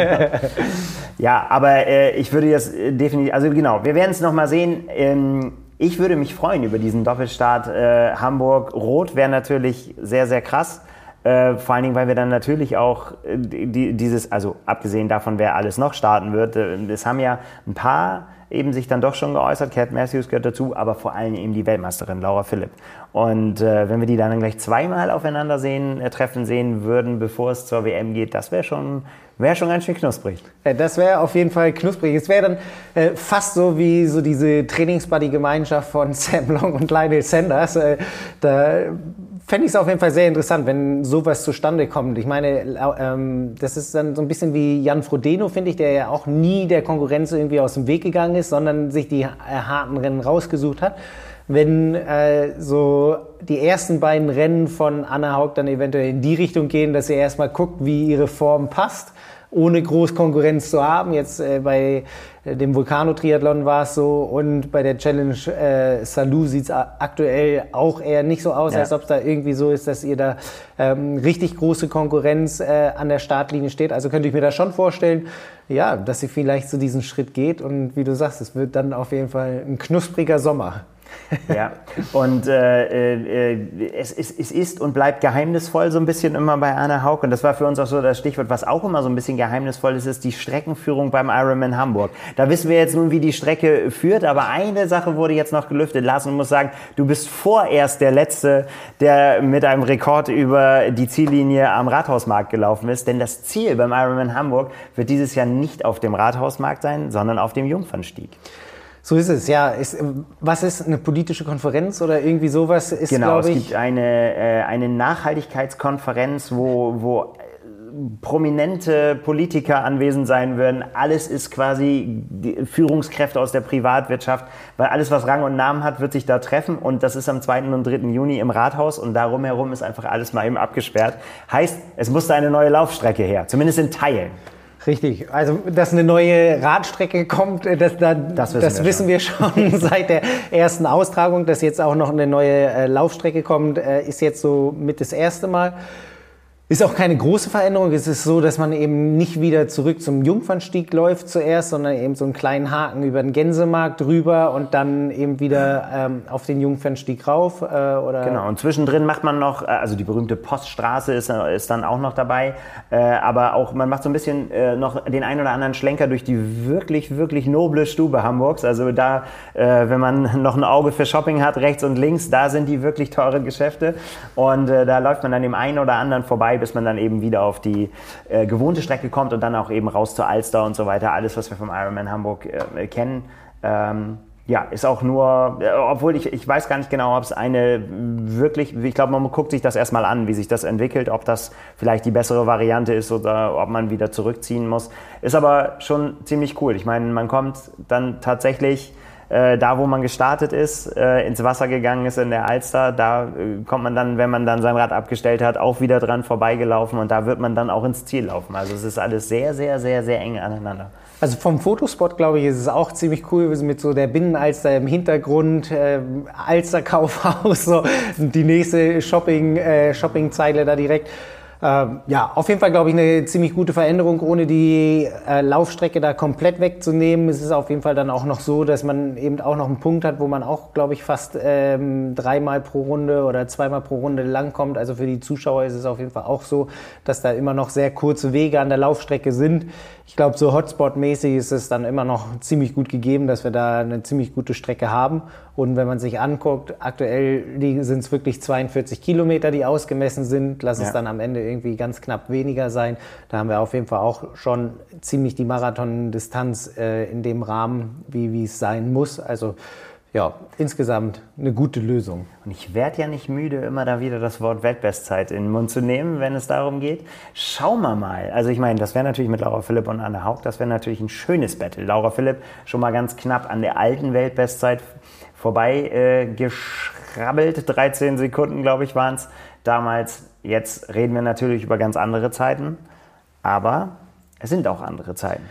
Ja, aber ich würde jetzt definitiv, also genau, wir werden es nochmal sehen. Ich würde mich freuen über diesen Doppelstart Hamburg-Rot, wäre natürlich sehr, sehr krass. Vor allen Dingen, weil wir dann natürlich auch also abgesehen davon, wer alles noch starten wird, es haben ja ein paar eben sich dann doch schon geäußert, Cat Matthews gehört dazu, aber vor allem eben die Weltmeisterin Laura Philipp. Und wenn wir die dann gleich zweimal aufeinander treffen sehen würden, bevor es zur WM geht, das wäre schon ganz schön knusprig. Das wäre auf jeden Fall knusprig. Es wäre dann fast so wie so diese Trainingsbuddy-Gemeinschaft von Sam Long und Lionel Sanders. Da fände ich es auf jeden Fall sehr interessant, wenn sowas zustande kommt. Ich meine, das ist dann so ein bisschen wie Jan Frodeno, finde ich, der ja auch nie der Konkurrenz irgendwie aus dem Weg gegangen ist, sondern sich die harten Rennen rausgesucht hat. Wenn so die ersten beiden Rennen von Anna Haug dann eventuell in die Richtung gehen, dass sie erstmal guckt, wie ihre Form passt, ohne groß Konkurrenz zu haben. Jetzt bei dem Vulcano-Triathlon war es so und bei der Challenge Salou sieht es aktuell auch eher nicht so aus, als ob es da irgendwie so ist, dass ihr da richtig große Konkurrenz an der Startlinie steht. Also könnte ich mir da schon vorstellen, ja, dass sie vielleicht so diesen Schritt geht und wie du sagst, es wird dann auf jeden Fall ein knuspriger Sommer. Ja, und es ist und bleibt geheimnisvoll so ein bisschen immer bei Anna Haug. Und das war für uns auch so das Stichwort, was auch immer so ein bisschen geheimnisvoll ist die Streckenführung beim Ironman Hamburg. Da wissen wir jetzt nun, wie die Strecke führt, aber eine Sache wurde jetzt noch gelüftet. Lars, und muss sagen, du bist vorerst der Letzte, der mit einem Rekord über die Ziellinie am Rathausmarkt gelaufen ist. Denn das Ziel beim Ironman Hamburg wird dieses Jahr nicht auf dem Rathausmarkt sein, sondern auf dem Jungfernstieg. So ist es, ja. Was ist eine politische Konferenz oder irgendwie sowas? Ist, genau, es gibt eine Nachhaltigkeitskonferenz, wo prominente Politiker anwesend sein werden. Alles ist quasi die Führungskräfte aus der Privatwirtschaft, weil alles, was Rang und Namen hat, wird sich da treffen und das ist am 2. und 3. Juni im Rathaus und darum herum ist einfach alles mal eben abgesperrt. Heißt, es musste eine neue Laufstrecke her, zumindest in Teilen. Richtig, also dass eine neue Radstrecke kommt, das wissen wir schon seit der ersten Austragung. Dass jetzt auch noch eine neue Laufstrecke kommt, ist jetzt so mit das erste Mal. Ist auch keine große Veränderung. Es ist so, dass man eben nicht wieder zurück zum Jungfernstieg läuft zuerst, sondern eben so einen kleinen Haken über den Gänsemarkt drüber und dann eben wieder auf den Jungfernstieg rauf. Genau, und zwischendrin macht man noch, also die berühmte Poststraße ist dann auch noch dabei, aber auch man macht so ein bisschen noch den einen oder anderen Schlenker durch die wirklich, wirklich noble Stube Hamburgs. Also da, wenn man noch ein Auge für Shopping hat, rechts und links, da sind die wirklich teuren Geschäfte und da läuft man dann dem einen oder anderen vorbei, bis man dann eben wieder auf die gewohnte Strecke kommt und dann auch eben raus zur Alster und so weiter. Alles, was wir vom Ironman Hamburg kennen. Ja, ist auch nur, obwohl ich weiß gar nicht genau, ob es eine wirklich, ich glaube, man guckt sich das erstmal an, wie sich das entwickelt, ob das vielleicht die bessere Variante ist oder ob man wieder zurückziehen muss. Ist aber schon ziemlich cool. Ich meine, man kommt dann tatsächlich da, wo man gestartet ist, ins Wasser gegangen ist in der Alster, da kommt man dann, wenn man dann sein Rad abgestellt hat, auch wieder dran vorbeigelaufen und da wird man dann auch ins Ziel laufen. Also es ist alles sehr, sehr, sehr, sehr eng aneinander. Also vom Fotospot, glaube ich, ist es auch ziemlich cool, mit so der Binnenalster im Hintergrund, Alster Kaufhaus, so die nächste Shoppingzeile da direkt. Ja, auf jeden Fall, glaube ich, eine ziemlich gute Veränderung, ohne die Laufstrecke da komplett wegzunehmen. Es ist auf jeden Fall dann auch noch so, dass man eben auch noch einen Punkt hat, wo man auch, glaube ich, fast 3-mal pro Runde oder 2-mal pro Runde langkommt. Also für die Zuschauer ist es auf jeden Fall auch so, dass da immer noch sehr kurze Wege an der Laufstrecke sind. Ich glaube, so Hotspot-mäßig ist es dann immer noch ziemlich gut gegeben, dass wir da eine ziemlich gute Strecke haben. Und wenn man sich anguckt, aktuell sind es wirklich 42 Kilometer, die ausgemessen sind. Lass es dann am Ende irgendwie ganz knapp weniger sein. Da haben wir auf jeden Fall auch schon ziemlich die Marathondistanz in dem Rahmen, wie es sein muss. Also ja, insgesamt eine gute Lösung. Und ich werde ja nicht müde, immer da wieder das Wort Weltbestzeit in den Mund zu nehmen, wenn es darum geht. Schauen wir mal. Also ich meine, das wäre natürlich mit Laura Philipp und Anne Haug, das wäre natürlich ein schönes Battle. Laura Philipp schon mal ganz knapp an der alten Weltbestzeit vorbei geschrabbelt. 13 Sekunden, glaube ich, waren es damals. Jetzt reden wir natürlich über ganz andere Zeiten, aber es sind auch andere Zeiten.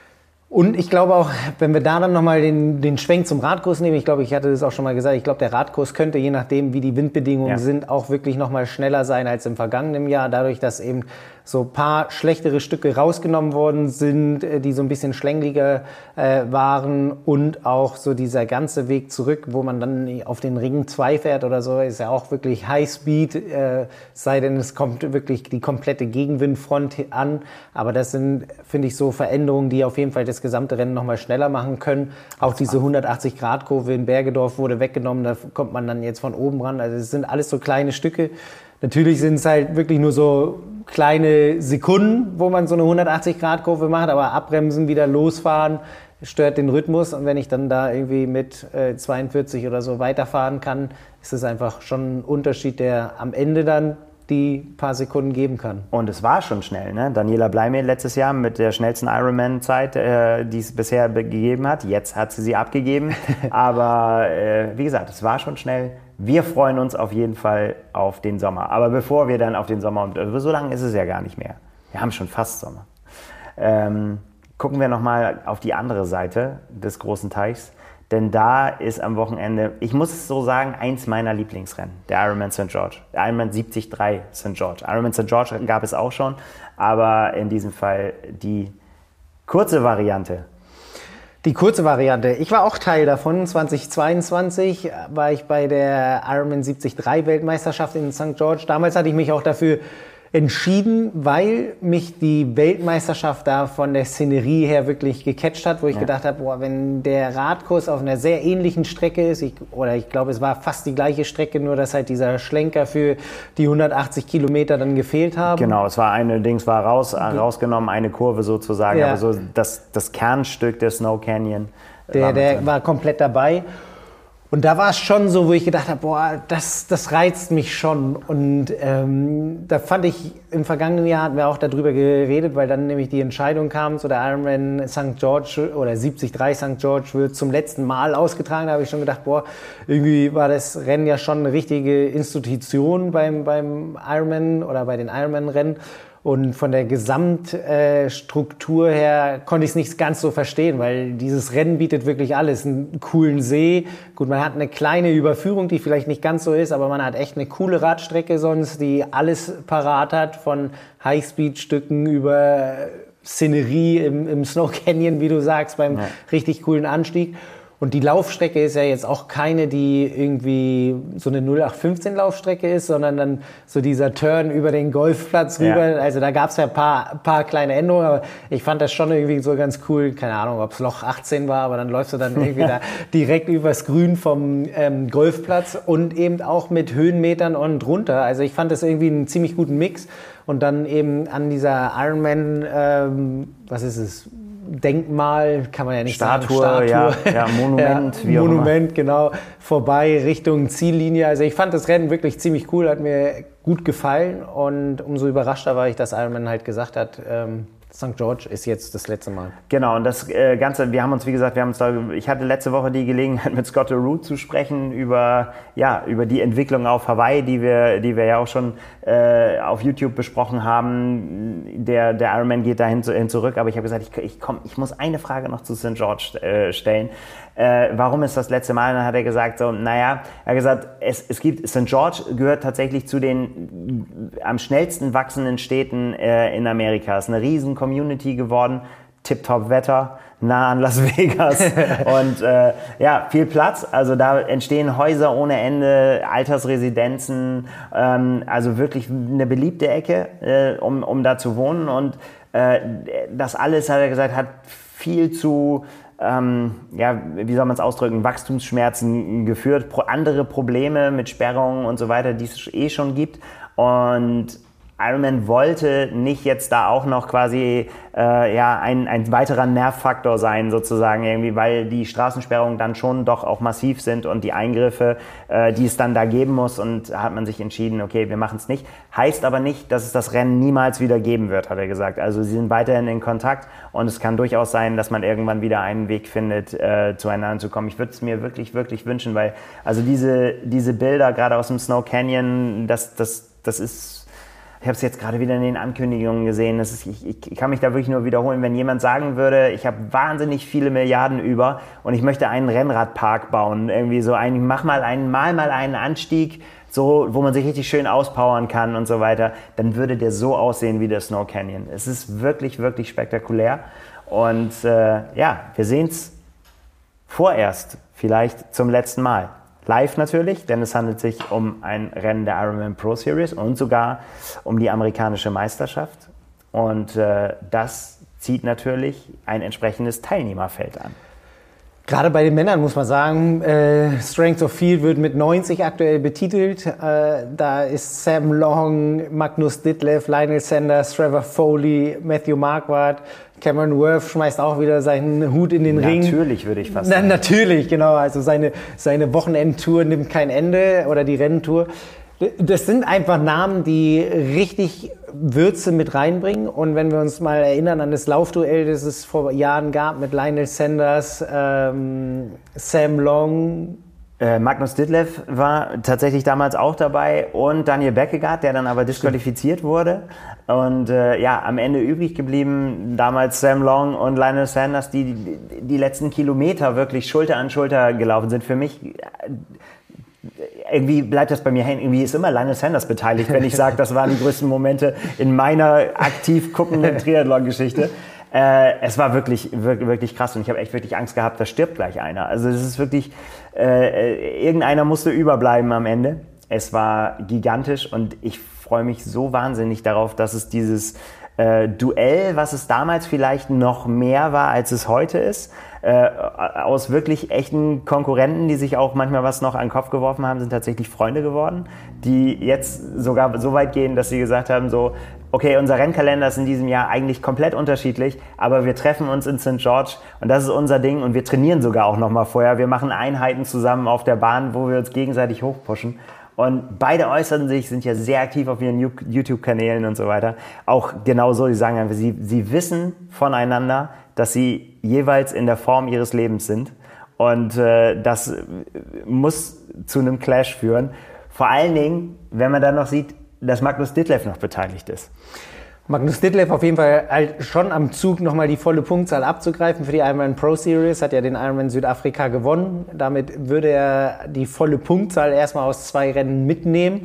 Und ich glaube auch, wenn wir da dann nochmal den Schwenk zum Radkurs nehmen, ich glaube, ich hatte das auch schon mal gesagt, ich glaube, der Radkurs könnte, je nachdem, wie die Windbedingungen sind, auch wirklich nochmal schneller sein als im vergangenen Jahr, dadurch, dass eben so ein paar schlechtere Stücke rausgenommen worden sind, die so ein bisschen schlängliger waren und auch so dieser ganze Weg zurück, wo man dann auf den Ring 2 fährt oder so, ist ja auch wirklich Highspeed, sei denn es kommt wirklich die komplette Gegenwindfront an, aber das sind, finde ich, so Veränderungen, die auf jeden Fall das gesamte Rennen nochmal schneller machen können. Auch diese 180-Grad-Kurve in Bergedorf wurde weggenommen, da kommt man dann jetzt von oben ran, also es sind alles so kleine Stücke. Natürlich sind es halt wirklich nur so kleine Sekunden, wo man so eine 180-Grad-Kurve macht, aber abbremsen, wieder losfahren, stört den Rhythmus. Und wenn ich dann da irgendwie mit 42 oder so weiterfahren kann, ist es einfach schon ein Unterschied, der am Ende dann die paar Sekunden geben kann. Und es war schon schnell, ne? Daniela Bleimel letztes Jahr mit der schnellsten Ironman-Zeit, die es bisher gegeben hat. Jetzt hat sie abgegeben. Aber wie gesagt, es war schon schnell. Wir freuen uns auf jeden Fall auf den Sommer. Aber bevor wir dann auf den Sommer, und so lange ist es ja gar nicht mehr. Wir haben schon fast Sommer. Gucken wir nochmal auf die andere Seite des großen Teichs. Denn da ist am Wochenende, ich muss es so sagen, eins meiner Lieblingsrennen, der Ironman St. George. Der Ironman 73 St. George. Ironman St. George gab es auch schon, aber in diesem Fall die kurze Variante. Die kurze Variante. Ich war auch Teil davon. 2022 war ich bei der Ironman 73 Weltmeisterschaft in St. George. Damals hatte ich mich auch dafür entschieden, weil mich die Weltmeisterschaft da von der Szenerie her wirklich gecatcht hat, wo ich gedacht habe, boah, wenn der Radkurs auf einer sehr ähnlichen Strecke ist, ich glaube, es war fast die gleiche Strecke, nur dass halt dieser Schlenker für die 180 Kilometer dann gefehlt haben. Genau, es war rausgenommen, eine Kurve sozusagen, aber so das Kernstück der Snow Canyon. Der war komplett dabei. Und da war es schon so, wo ich gedacht habe, boah, das reizt mich schon. Und da fand ich, im vergangenen Jahr hatten wir auch darüber geredet, weil dann nämlich die Entscheidung kam, so der Ironman St. George oder 73 St. George wird zum letzten Mal ausgetragen. Da habe ich schon gedacht, boah, irgendwie war das Rennen ja schon eine richtige Institution beim Ironman oder bei den Ironman-Rennen. Und von der Gesamtstruktur her konnte ich es nicht ganz so verstehen, weil dieses Rennen bietet wirklich alles. Einen coolen See. Gut, man hat eine kleine Überführung, die vielleicht nicht ganz so ist, aber man hat echt eine coole Radstrecke sonst, die alles parat hat, von Highspeed-Stücken über Szenerie im Snow Canyon, wie du sagst, beim richtig coolen Anstieg. Und die Laufstrecke ist ja jetzt auch keine, die irgendwie so eine 0815-Laufstrecke ist, sondern dann so dieser Turn über den Golfplatz rüber. Ja. Also da gab es ja ein paar kleine Änderungen, aber ich fand das schon irgendwie so ganz cool. Keine Ahnung, ob es Loch 18 war, aber dann läufst du dann irgendwie da direkt übers Grün vom Golfplatz und eben auch mit Höhenmetern und runter. Also ich fand das irgendwie einen ziemlich guten Mix. Und dann eben an dieser Ironman, was ist es? Denkmal, kann man ja nicht sagen. Statue. Ja, Monument. Wie Monument, genau, vorbei Richtung Ziellinie. Also ich fand das Rennen wirklich ziemlich cool, hat mir gut gefallen und umso überraschter war ich, dass Ironman halt gesagt hat, St. George ist jetzt das letzte Mal. Genau, und das Ganze, ich hatte letzte Woche die Gelegenheit, mit Scott Root zu sprechen über die Entwicklung auf Hawaii, die wir ja auch schon auf YouTube besprochen haben. Der Ironman geht dahin zurück, aber ich habe gesagt, ich muss eine Frage noch zu St. George stellen. Warum ist das letzte Mal? Und dann hat er gesagt, St. George gehört tatsächlich zu den am schnellsten wachsenden Städten in Amerika. Es ist eine riesen Community geworden, tipptopp Wetter, nah an Las Vegas und viel Platz. Also da entstehen Häuser ohne Ende, Altersresidenzen, also wirklich eine beliebte Ecke, um da zu wohnen. Und das alles, hat er gesagt, hat viel zu wie soll man es ausdrücken, Wachstumsschmerzen geführt, andere Probleme mit Sperrungen und so weiter, die es schon gibt. Und Ironman wollte nicht jetzt da auch noch quasi ein weiterer Nervfaktor sein sozusagen irgendwie, weil die Straßensperrungen dann schon doch auch massiv sind und die Eingriffe, die es dann da geben muss, und da hat man sich entschieden, okay, wir machen es nicht. Heißt aber nicht, dass es das Rennen niemals wieder geben wird, hat er gesagt. Also sie sind weiterhin in Kontakt und es kann durchaus sein, dass man irgendwann wieder einen Weg findet, zueinander zu kommen. Ich würde es mir wirklich, wirklich wünschen, weil also diese Bilder gerade aus dem Snow Canyon, das ist... Ich habe es jetzt gerade wieder in den Ankündigungen gesehen. Ich kann mich da wirklich nur wiederholen, wenn jemand sagen würde, ich habe wahnsinnig viele Milliarden über und ich möchte einen Rennradpark bauen. Irgendwie so mach mal einen Anstieg, so, wo man sich richtig schön auspowern kann und so weiter. Dann würde der so aussehen wie der Snow Canyon. Es ist wirklich, wirklich spektakulär. Und wir sehen es vorerst vielleicht zum letzten Mal. Live natürlich, denn es handelt sich um ein Rennen der Ironman Pro Series und sogar um die amerikanische Meisterschaft. Und das zieht natürlich ein entsprechendes Teilnehmerfeld an. Gerade bei den Männern muss man sagen, Strength of Field wird mit 90 aktuell betitelt. Da ist Sam Long, Magnus Ditlev, Lionel Sanders, Trevor Foley, Matthew Marquardt, Cameron Worth schmeißt auch wieder seinen Hut in den Ring. Natürlich, würde ich fast sagen. Natürlich, genau. Also seine Wochenendtour nimmt kein Ende, oder die Renntour. Das sind einfach Namen, die richtig Würze mit reinbringen. Und wenn wir uns mal erinnern an das Laufduell, das es vor Jahren gab mit Lionel Sanders, Sam Long. Magnus Ditlev war tatsächlich damals auch dabei und Daniel Beckegaard, der dann aber disqualifiziert wurde. Und am Ende übrig geblieben damals Sam Long und Lionel Sanders, die letzten Kilometer wirklich Schulter an Schulter gelaufen sind. Für mich... Irgendwie bleibt das bei mir hängen. Irgendwie ist immer Lionel Sanders beteiligt, wenn ich sage, das waren die größten Momente in meiner aktiv guckenden Triathlon-Geschichte. Es war wirklich, wirklich krass und ich habe echt wirklich Angst gehabt, da stirbt gleich einer. Also es ist wirklich, irgendeiner musste überbleiben am Ende. Es war gigantisch und ich freue mich so wahnsinnig darauf, dass es dieses Duell, was es damals vielleicht noch mehr war, als es heute ist, aus wirklich echten Konkurrenten, die sich auch manchmal was noch an den Kopf geworfen haben, sind tatsächlich Freunde geworden, die jetzt sogar so weit gehen, dass sie gesagt haben, so, okay, unser Rennkalender ist in diesem Jahr eigentlich komplett unterschiedlich, aber wir treffen uns in St. George und das ist unser Ding und wir trainieren sogar auch nochmal vorher. Wir machen Einheiten zusammen auf der Bahn, wo wir uns gegenseitig hochpushen. Und beide äußern sich, sind ja sehr aktiv auf ihren YouTube-Kanälen und so weiter. Auch genauso, die sagen einfach, sie wissen voneinander, dass sie jeweils in der Form ihres Lebens sind. Und das muss zu einem Clash führen. Vor allen Dingen, wenn man dann noch sieht, dass Magnus Ditlev noch beteiligt ist. Magnus Ditlev auf jeden Fall halt schon am Zug, nochmal die volle Punktzahl abzugreifen für die Ironman Pro Series, hat ja den Ironman Südafrika gewonnen. Damit würde er die volle Punktzahl erstmal aus 2 Rennen mitnehmen.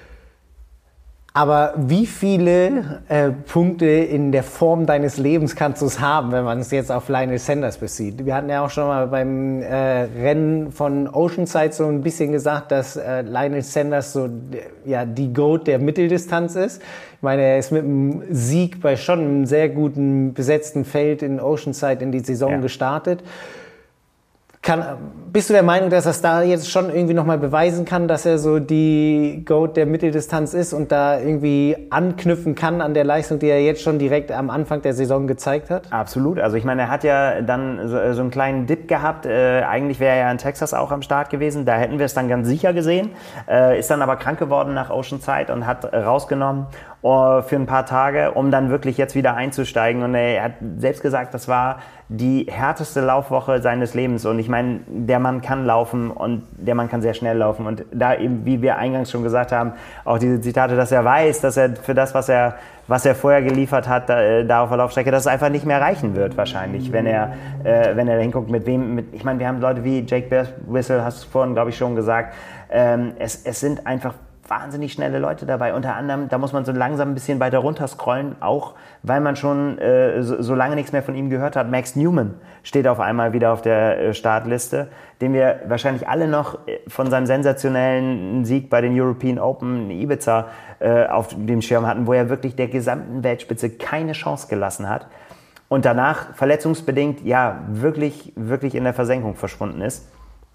Aber wie viele Punkte in der Form deines Lebens kannst du es haben, wenn man es jetzt auf Lionel Sanders bezieht? Wir hatten ja auch schon mal beim Rennen von Oceanside so ein bisschen gesagt, dass Lionel Sanders so die GOAT der Mitteldistanz ist. Ich meine, er ist mit einem Sieg bei schon einem sehr guten besetzten Feld in Oceanside in die Saison gestartet. Bist du der Meinung, dass er es da jetzt schon irgendwie nochmal beweisen kann, dass er so die GOAT der Mitteldistanz ist und da irgendwie anknüpfen kann an der Leistung, die er jetzt schon direkt am Anfang der Saison gezeigt hat? Absolut. Also ich meine, er hat ja dann so einen kleinen Dip gehabt. Eigentlich wäre er ja in Texas auch am Start gewesen. Da hätten wir es dann ganz sicher gesehen. Ist dann aber krank geworden nach Oceanside und hat rausgenommen. für ein paar Tage, um dann wirklich jetzt wieder einzusteigen. Und er hat selbst gesagt, das war die härteste Laufwoche seines Lebens. Und ich meine, der Mann kann laufen und der Mann kann sehr schnell laufen. Und da eben, wie wir eingangs schon gesagt haben, auch diese Zitate, dass er weiß, dass er für das, was er vorher geliefert hat, da auf der Laufstrecke, dass es einfach nicht mehr reichen wird wahrscheinlich, wenn er da hinguckt, ich meine, wir haben Leute wie Jake Whistle, hast du vorhin, glaube ich, schon gesagt, es sind einfach wahnsinnig schnelle Leute dabei. Unter anderem, da muss man so langsam ein bisschen weiter runter scrollen, auch weil man schon so lange nichts mehr von ihm gehört hat. Max Newman steht auf einmal wieder auf der Startliste, den wir wahrscheinlich alle noch von seinem sensationellen Sieg bei den European Open in Ibiza auf dem Schirm hatten, wo er wirklich der gesamten Weltspitze keine Chance gelassen hat und danach verletzungsbedingt ja wirklich, wirklich in der Versenkung verschwunden ist.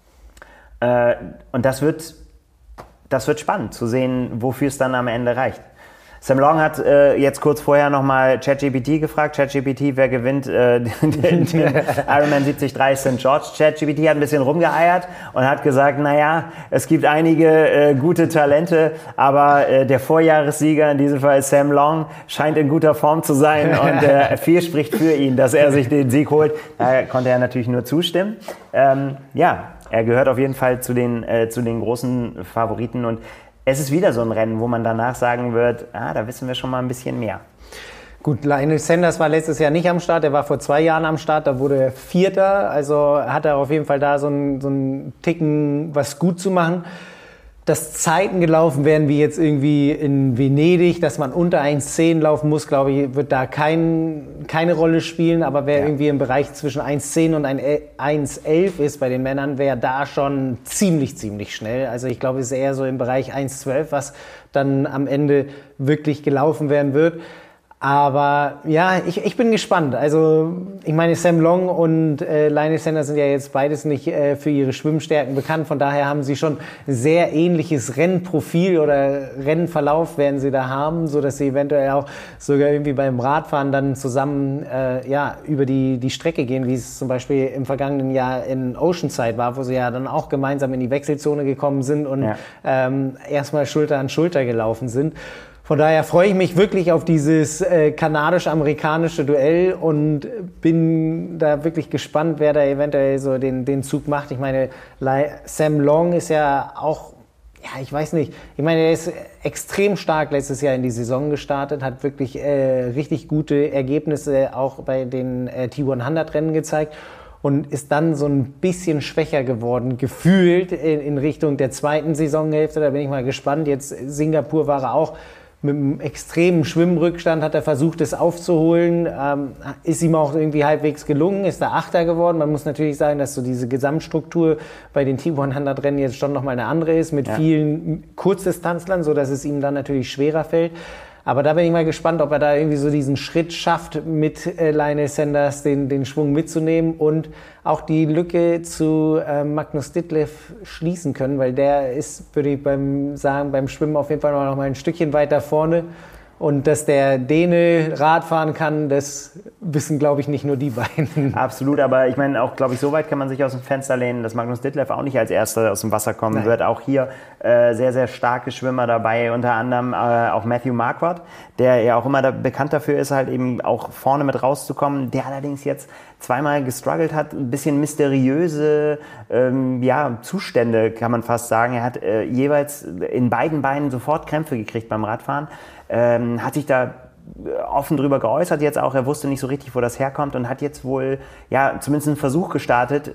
Und das wird spannend zu sehen, wofür es dann am Ende reicht. Sam Long hat jetzt kurz vorher nochmal ChatGPT gefragt. ChatGPT, wer gewinnt den Ironman 73 St. George? ChatGPT hat ein bisschen rumgeeiert und hat gesagt, naja, es gibt einige gute Talente, aber der Vorjahressieger, in diesem Fall Sam Long, scheint in guter Form zu sein und viel spricht für ihn, dass er sich den Sieg holt. Da konnte er natürlich nur zustimmen. Er gehört auf jeden Fall zu den großen Favoriten und es ist wieder so ein Rennen, wo man danach sagen wird, da wissen wir schon mal ein bisschen mehr. Gut, Lionel Sanders war letztes Jahr nicht am Start, er war vor 2 Jahren am Start, da wurde er Vierter, also hat er auf jeden Fall da so einen Ticken was gut zu machen. Dass Zeiten gelaufen werden, wie jetzt irgendwie in Venedig, dass man unter 1,10 laufen muss, glaube ich, wird da keine Rolle spielen. Aber wer irgendwie im Bereich zwischen 1,10 und 1,11 ist bei den Männern, wäre da schon ziemlich schnell. Also ich glaube, es ist eher so im Bereich 1,12, was dann am Ende wirklich gelaufen werden wird. Aber ja, ich bin gespannt. Also ich meine, Sam Long und Lionel Sanders sind ja jetzt beides nicht für ihre Schwimmstärken bekannt. Von daher haben sie schon sehr ähnliches Rennprofil oder Rennverlauf werden sie da haben, so dass sie eventuell auch sogar irgendwie beim Radfahren dann zusammen über die Strecke gehen, wie es zum Beispiel im vergangenen Jahr in Oceanside war, wo sie ja dann auch gemeinsam in die Wechselzone gekommen sind und erstmal Schulter an Schulter gelaufen sind. Von daher freue ich mich wirklich auf dieses kanadisch-amerikanische Duell und bin da wirklich gespannt, wer da eventuell so den Zug macht. Ich meine, Sam Long ist ja auch, ich weiß nicht, ich meine, er ist extrem stark letztes Jahr in die Saison gestartet, hat wirklich richtig gute Ergebnisse auch bei den T100-Rennen gezeigt. Und ist dann so ein bisschen schwächer geworden, gefühlt in Richtung der zweiten Saisonhälfte. Da bin ich mal gespannt. Jetzt Singapur war er auch mit einem extremen Schwimmrückstand, hat er versucht, es aufzuholen. Ist ihm auch irgendwie halbwegs gelungen, ist da Achter geworden. Man muss natürlich sagen, dass so diese Gesamtstruktur bei den T100-Rennen jetzt schon nochmal eine andere ist, mit vielen Kurzdistanzlern, so dass es ihm dann natürlich schwerer fällt. Aber da bin ich mal gespannt, ob er da irgendwie so diesen Schritt schafft, mit Lionel Sanders den Schwung mitzunehmen und auch die Lücke zu Magnus Ditlev schließen können, weil der ist, würde ich beim Schwimmen auf jeden Fall noch mal ein Stückchen weiter vorne. Und dass der Däne Rad fahren kann, das wissen, glaube ich, nicht nur die beiden. Absolut, aber ich meine, auch, glaube ich, so weit kann man sich aus dem Fenster lehnen, dass Magnus Ditlev auch nicht als Erster aus dem Wasser kommen wird. Auch hier sehr, sehr starke Schwimmer dabei, unter anderem auch Matthew Marquardt, der ja auch immer bekannt dafür ist, halt eben auch vorne mit rauszukommen, der allerdings jetzt zweimal gestruggelt hat, ein bisschen mysteriöse Zustände, kann man fast sagen. Er hat jeweils in beiden Beinen sofort Krämpfe gekriegt beim Radfahren. Hat sich da offen drüber geäußert jetzt auch, er wusste nicht so richtig, wo das herkommt und hat jetzt wohl zumindest einen Versuch gestartet,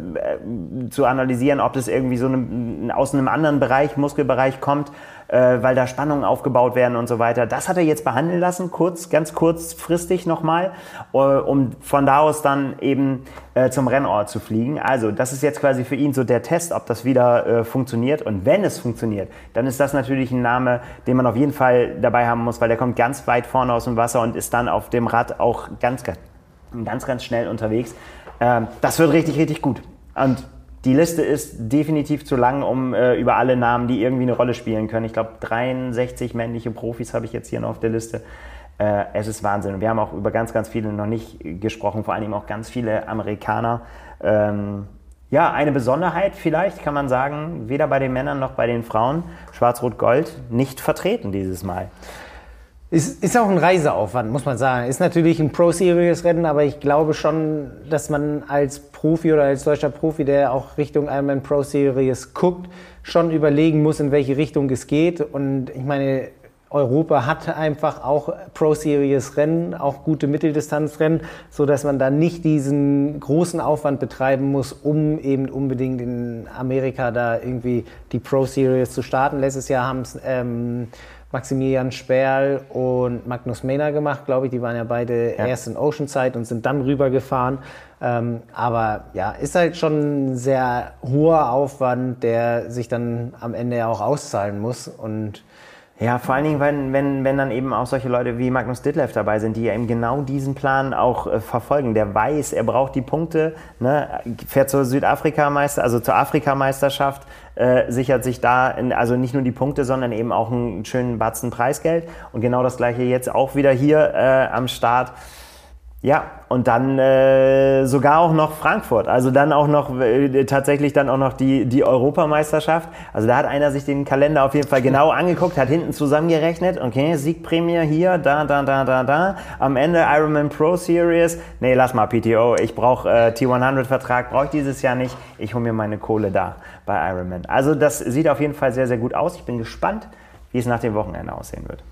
zu analysieren, ob das irgendwie so aus einem anderen Bereich, Muskelbereich kommt, weil da Spannungen aufgebaut werden und so weiter. Das hat er jetzt behandeln lassen, ganz kurzfristig nochmal, um von da aus dann eben zum Rennort zu fliegen. Also das ist jetzt quasi für ihn so der Test, ob das wieder funktioniert. Und wenn es funktioniert, dann ist das natürlich ein Name, den man auf jeden Fall dabei haben muss, weil der kommt ganz weit vorne aus dem Wasser und ist dann auf dem Rad auch ganz schnell unterwegs. Das wird richtig, richtig gut. Und die Liste ist definitiv zu lang, um über alle Namen, die irgendwie eine Rolle spielen können. Ich glaube, 63 männliche Profis habe ich jetzt hier noch auf der Liste. Es ist Wahnsinn. Und wir haben auch über ganz, ganz viele noch nicht gesprochen, vor allem auch ganz viele Amerikaner. Eine Besonderheit vielleicht, kann man sagen, weder bei den Männern noch bei den Frauen, Schwarz-Rot-Gold, nicht vertreten dieses Mal. Ist auch ein Reiseaufwand, muss man sagen. Ist natürlich ein Pro-Series-Rennen, aber ich glaube schon, dass man als Profi oder als deutscher Profi, der auch Richtung Ironman Pro-Series guckt, schon überlegen muss, in welche Richtung es geht. Und ich meine, Europa hat einfach auch Pro-Series-Rennen, auch gute Mitteldistanzrennen, sodass man da nicht diesen großen Aufwand betreiben muss, um eben unbedingt in Amerika da irgendwie die Pro-Series zu starten. Letztes Jahr haben es Maximilian Sperl und Magnus Mehner gemacht, glaube ich. Die waren ja beide erst in Oceanside und sind dann rübergefahren. Aber ja, ist halt schon ein sehr hoher Aufwand, der sich dann am Ende ja auch auszahlen muss. Und ja, vor allen Dingen, wenn dann eben auch solche Leute wie Magnus Ditlev dabei sind, die ja eben genau diesen Plan auch verfolgen. Der weiß, er braucht die Punkte, ne, fährt zur zur Afrikameisterschaft, sichert sich da also nicht nur die Punkte, sondern eben auch einen schönen Batzen Preisgeld. Und genau das Gleiche jetzt auch wieder hier am Start. Ja, und dann sogar auch noch Frankfurt, also dann auch noch tatsächlich dann auch noch die Europameisterschaft. Also da hat einer sich den Kalender auf jeden Fall genau angeguckt, hat hinten zusammengerechnet, okay, Siegprämie hier, da. Am Ende Ironman Pro Series, nee, lass mal PTO, ich brauche T100-Vertrag, brauche ich dieses Jahr nicht, ich hole mir meine Kohle da bei Ironman. Also das sieht auf jeden Fall sehr, sehr gut aus. Ich bin gespannt, wie es nach dem Wochenende aussehen wird.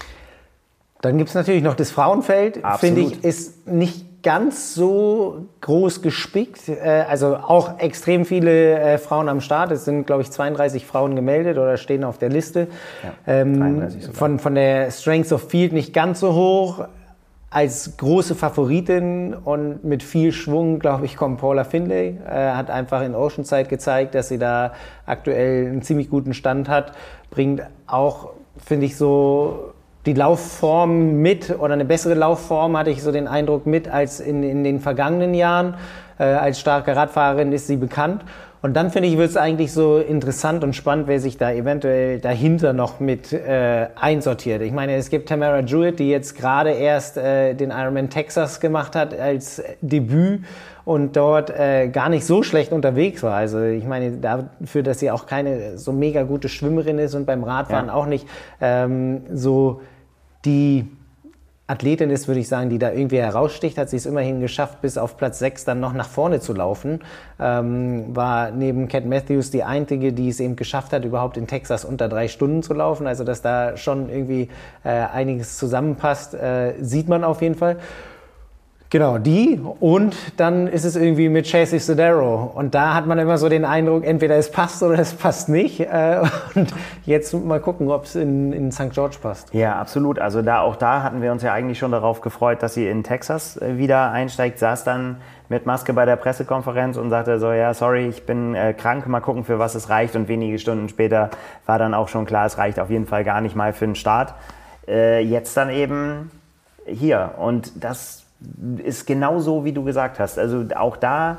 Dann gibt es natürlich noch das Frauenfeld, finde ich, ist nicht ganz so groß gespickt. Also auch extrem viele Frauen am Start. Es sind, glaube ich, 32 Frauen gemeldet oder stehen auf der Liste. Ja, 33 sogar. Von der Strength of Field nicht ganz so hoch. Als große Favoritin und mit viel Schwung, glaube ich, kommt Paula Findlay. Hat einfach in Oceanside gezeigt, dass sie da aktuell einen ziemlich guten Stand hat. Bringt auch, finde ich, so die Laufform mit oder eine bessere Laufform, hatte ich so den Eindruck, mit als in den vergangenen Jahren. Als starke Radfahrerin ist sie bekannt. Und dann, finde ich, wird es eigentlich so interessant und spannend, wer sich da eventuell dahinter noch mit einsortiert. Ich meine, es gibt Tamara Jewett, die jetzt gerade erst den Ironman Texas gemacht hat als Debüt und dort gar nicht so schlecht unterwegs war. Also ich meine, dafür, dass sie auch keine so mega gute Schwimmerin ist und beim Radfahren auch nicht so die Athletin ist, würde ich sagen, die da irgendwie heraussticht, hat sie es immerhin geschafft, bis auf Platz 6 dann noch nach vorne zu laufen. War neben Cat Matthews die einzige, die es eben geschafft hat, überhaupt in Texas unter 3 Stunden zu laufen. Also dass da schon irgendwie einiges zusammenpasst, sieht man auf jeden Fall. Genau, die. Und dann ist es irgendwie mit Chasey Sodaro. Und da hat man immer so den Eindruck, entweder es passt oder es passt nicht. Und jetzt mal gucken, ob es in St. George passt. Ja, absolut. Also auch da hatten wir uns ja eigentlich schon darauf gefreut, dass sie in Texas wieder einsteigt. Saß dann mit Maske bei der Pressekonferenz und sagte so, ja, sorry, ich bin krank, mal gucken, für was es reicht. Und wenige Stunden später war dann auch schon klar, es reicht auf jeden Fall gar nicht mal für den Start. Jetzt dann eben hier. Und das ist genau so, wie du gesagt hast. Also auch da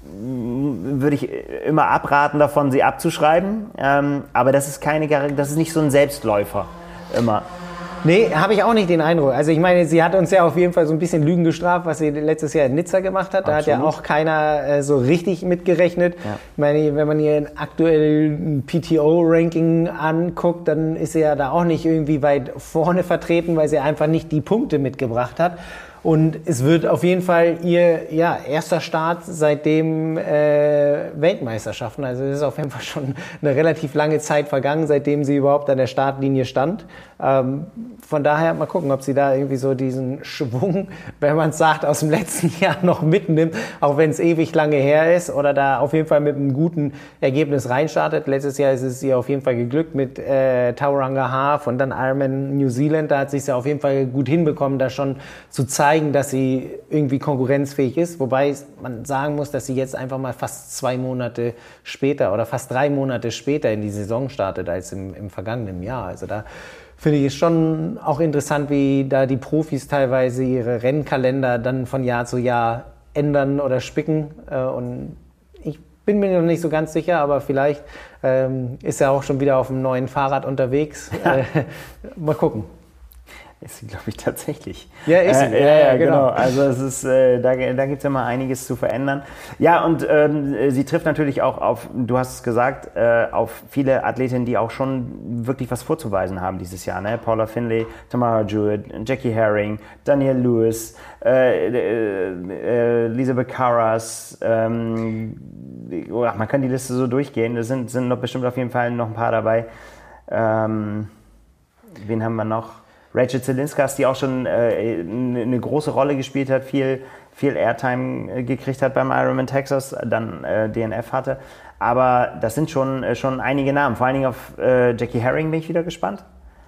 würde ich immer abraten davon, sie abzuschreiben. Aber das ist nicht so ein Selbstläufer immer. Nee, habe ich auch nicht den Eindruck. Also ich meine, sie hat uns ja auf jeden Fall so ein bisschen Lügen gestraft, was sie letztes Jahr in Nizza gemacht hat. Da Absolut. Hat ja auch keiner so richtig mitgerechnet. Ja. Ich meine, wenn man hier ein aktuelles PTO-Ranking anguckt, dann ist sie ja da auch nicht irgendwie weit vorne vertreten, weil sie einfach nicht die Punkte mitgebracht hat. Und es wird auf jeden Fall ihr erster Start seitdem Weltmeisterschaften. Also es ist auf jeden Fall schon eine relativ lange Zeit vergangen, seitdem sie überhaupt an der Startlinie stand. Von daher mal gucken, ob sie da irgendwie so diesen Schwung, wenn man es sagt, aus dem letzten Jahr noch mitnimmt, auch wenn es ewig lange her ist, oder da auf jeden Fall mit einem guten Ergebnis reinstartet. Letztes Jahr ist es ihr auf jeden Fall geglückt mit Tauranga Half und dann Ironman New Zealand. Da hat sie es ja auf jeden Fall gut hinbekommen, da schon zu zeigen, dass sie irgendwie konkurrenzfähig ist. Wobei man sagen muss, dass sie jetzt einfach mal fast 2 Monate später oder fast 3 Monate später in die Saison startet als im vergangenen Jahr. Also da finde ich es schon auch interessant, wie da die Profis teilweise ihre Rennkalender dann von Jahr zu Jahr ändern oder spicken. Und ich bin mir noch nicht so ganz sicher, aber vielleicht ist er auch schon wieder auf einem neuen Fahrrad unterwegs. Mal gucken. Ist sie, glaube ich, tatsächlich. Ja, ist sie. Ja, genau. Also es ist, da gibt es immer einiges zu verändern. Ja, und sie trifft natürlich auch auf, du hast es gesagt, auf viele Athletinnen, die auch schon wirklich was vorzuweisen haben dieses Jahr. Ne? Paula Findlay, Tamara Jewett, Jackie Herring, Danielle Lewis, Elizabeth Karas, man kann die Liste so durchgehen. Da sind noch bestimmt auf jeden Fall noch ein paar dabei. Wen haben wir noch? Rachel Zelinskas, die auch schon eine große Rolle gespielt hat, viel Airtime gekriegt hat beim Ironman Texas, dann DNF hatte. Aber das sind schon einige Namen. Vor allen Dingen auf Jackie Herring bin ich wieder gespannt,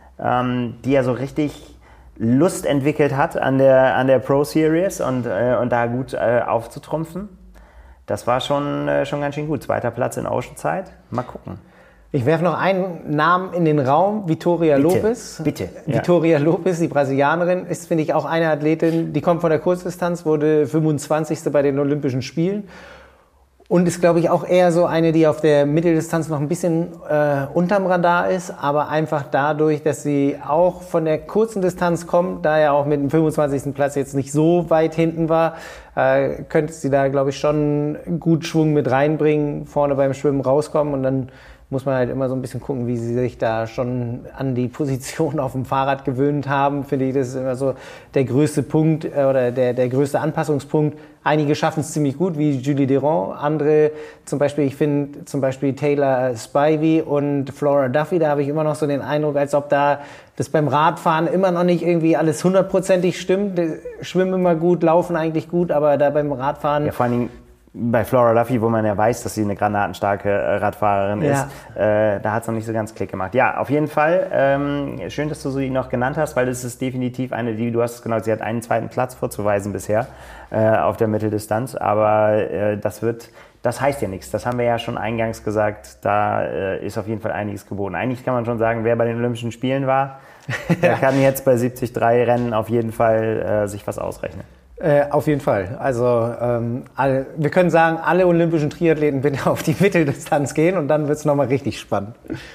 die ja so richtig Lust entwickelt hat an der Pro Series und da gut aufzutrumpfen. Das war schon ganz schön gut. 2. Platz in Oceanside. Mal gucken. Ich werfe noch einen Namen in den Raum, Vitória Lopes. Bitte. Vitória Lopes, die Brasilianerin, ist, finde ich, auch eine Athletin, die kommt von der Kurzdistanz, wurde 25. bei den Olympischen Spielen und ist, glaube ich, auch eher so eine, die auf der Mitteldistanz noch ein bisschen unterm Radar ist, aber einfach dadurch, dass sie auch von der kurzen Distanz kommt, da ja auch mit dem 25. Platz jetzt nicht so weit hinten war, könnte sie da, glaube ich, schon gut Schwung mit reinbringen, vorne beim Schwimmen rauskommen und dann muss man halt immer so ein bisschen gucken, wie sie sich da schon an die Position auf dem Fahrrad gewöhnt haben. Finde ich, das ist immer so der größte Punkt oder der größte Anpassungspunkt. Einige schaffen es ziemlich gut, wie Julie Durand. Andere, zum Beispiel, ich finde zum Beispiel Taylor Spivey und Flora Duffy, da habe ich immer noch so den Eindruck, als ob da das beim Radfahren immer noch nicht irgendwie alles 100%ig stimmt. Die schwimmen immer gut, laufen eigentlich gut, aber da beim Radfahren... Ja, vor allen Dingen bei Flora Duffy, wo man ja weiß, dass sie eine granatenstarke Radfahrerin ist, da hat es noch nicht so ganz Klick gemacht. Ja, auf jeden Fall. Schön, dass du sie noch genannt hast, weil das ist definitiv eine, die du hast genau, sie hat einen 2. Platz vorzuweisen bisher auf der Mitteldistanz, aber das heißt ja nichts. Das haben wir ja schon eingangs gesagt, da ist auf jeden Fall einiges geboten. Eigentlich kann man schon sagen, wer bei den Olympischen Spielen war, der kann jetzt bei 73 Rennen auf jeden Fall sich was ausrechnen. Auf jeden Fall. Also wir können sagen, alle olympischen Triathleten bitte auf die Mitteldistanz gehen und dann wird es nochmal richtig spannend.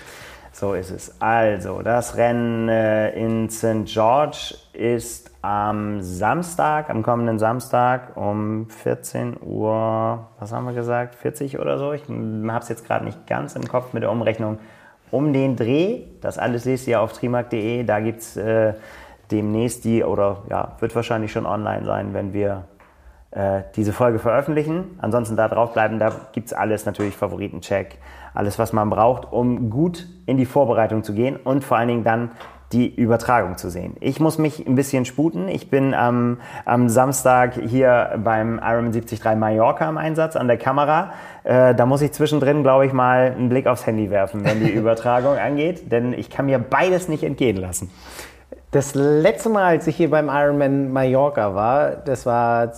So ist es. Also, das Rennen in St. George ist am kommenden Samstag um 14 Uhr, was haben wir gesagt, 40 oder so? Ich habe es jetzt gerade nicht ganz im Kopf mit der Umrechnung. Um den Dreh, das alles lest ihr auf trimark.de, da gibt es demnächst wird wahrscheinlich schon online sein, wenn wir diese Folge veröffentlichen. Ansonsten da draufbleiben, da gibt es alles, natürlich Favoritencheck, alles, was man braucht, um gut in die Vorbereitung zu gehen und vor allen Dingen dann die Übertragung zu sehen. Ich muss mich ein bisschen sputen. Ich bin am Samstag hier beim Ironman 73 Mallorca im Einsatz an der Kamera. Da muss ich zwischendrin, glaube ich, mal einen Blick aufs Handy werfen, wenn die Übertragung angeht, denn ich kann mir beides nicht entgehen lassen. Das letzte Mal, als ich hier beim Ironman Mallorca war, das war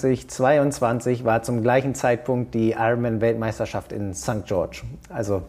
2022, war zum gleichen Zeitpunkt die Ironman-Weltmeisterschaft in St. George. Also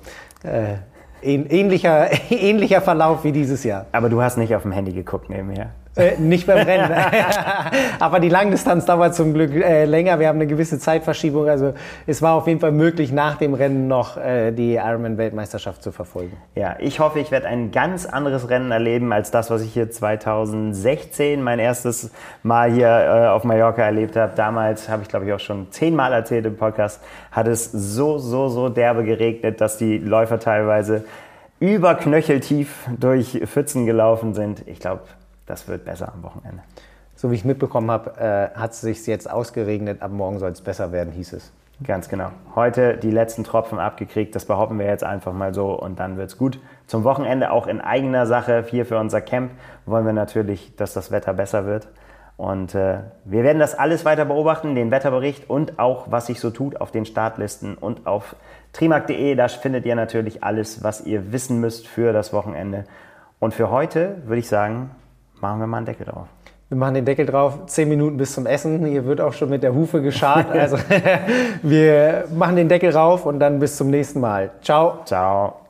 ähnlicher Verlauf wie dieses Jahr. Aber du hast nicht auf dem Handy geguckt nebenher. Nicht beim Rennen. Aber die Langdistanz dauert zum Glück länger. Wir haben eine gewisse Zeitverschiebung. Also es war auf jeden Fall möglich, nach dem Rennen noch die Ironman-Weltmeisterschaft zu verfolgen. Ja, ich hoffe, ich werde ein ganz anderes Rennen erleben als das, was ich hier 2016 mein erstes Mal hier auf Mallorca erlebt habe. Damals habe ich, glaube ich, auch schon 10-mal erzählt im Podcast, hat es so derbe geregnet, dass die Läufer teilweise über knöcheltief durch Pfützen gelaufen sind. Ich glaube, das wird besser am Wochenende. So wie ich mitbekommen habe, hat es sich jetzt ausgeregnet. Ab morgen soll es besser werden, hieß es. Ganz genau. Heute die letzten Tropfen abgekriegt. Das behaupten wir jetzt einfach mal so und dann wird's gut. Zum Wochenende auch in eigener Sache. Hier für unser Camp wollen wir natürlich, dass das Wetter besser wird. Und wir werden das alles weiter beobachten, den Wetterbericht und auch, was sich so tut auf den Startlisten und auf trimark.de. Da findet ihr natürlich alles, was ihr wissen müsst für das Wochenende. Und für heute würde ich sagen, machen wir mal einen Deckel drauf. Wir machen den Deckel drauf, 10 Minuten bis zum Essen. Hier wird auch schon mit der Hufe geschart. Also wir machen den Deckel rauf und dann bis zum nächsten Mal. Ciao. Ciao.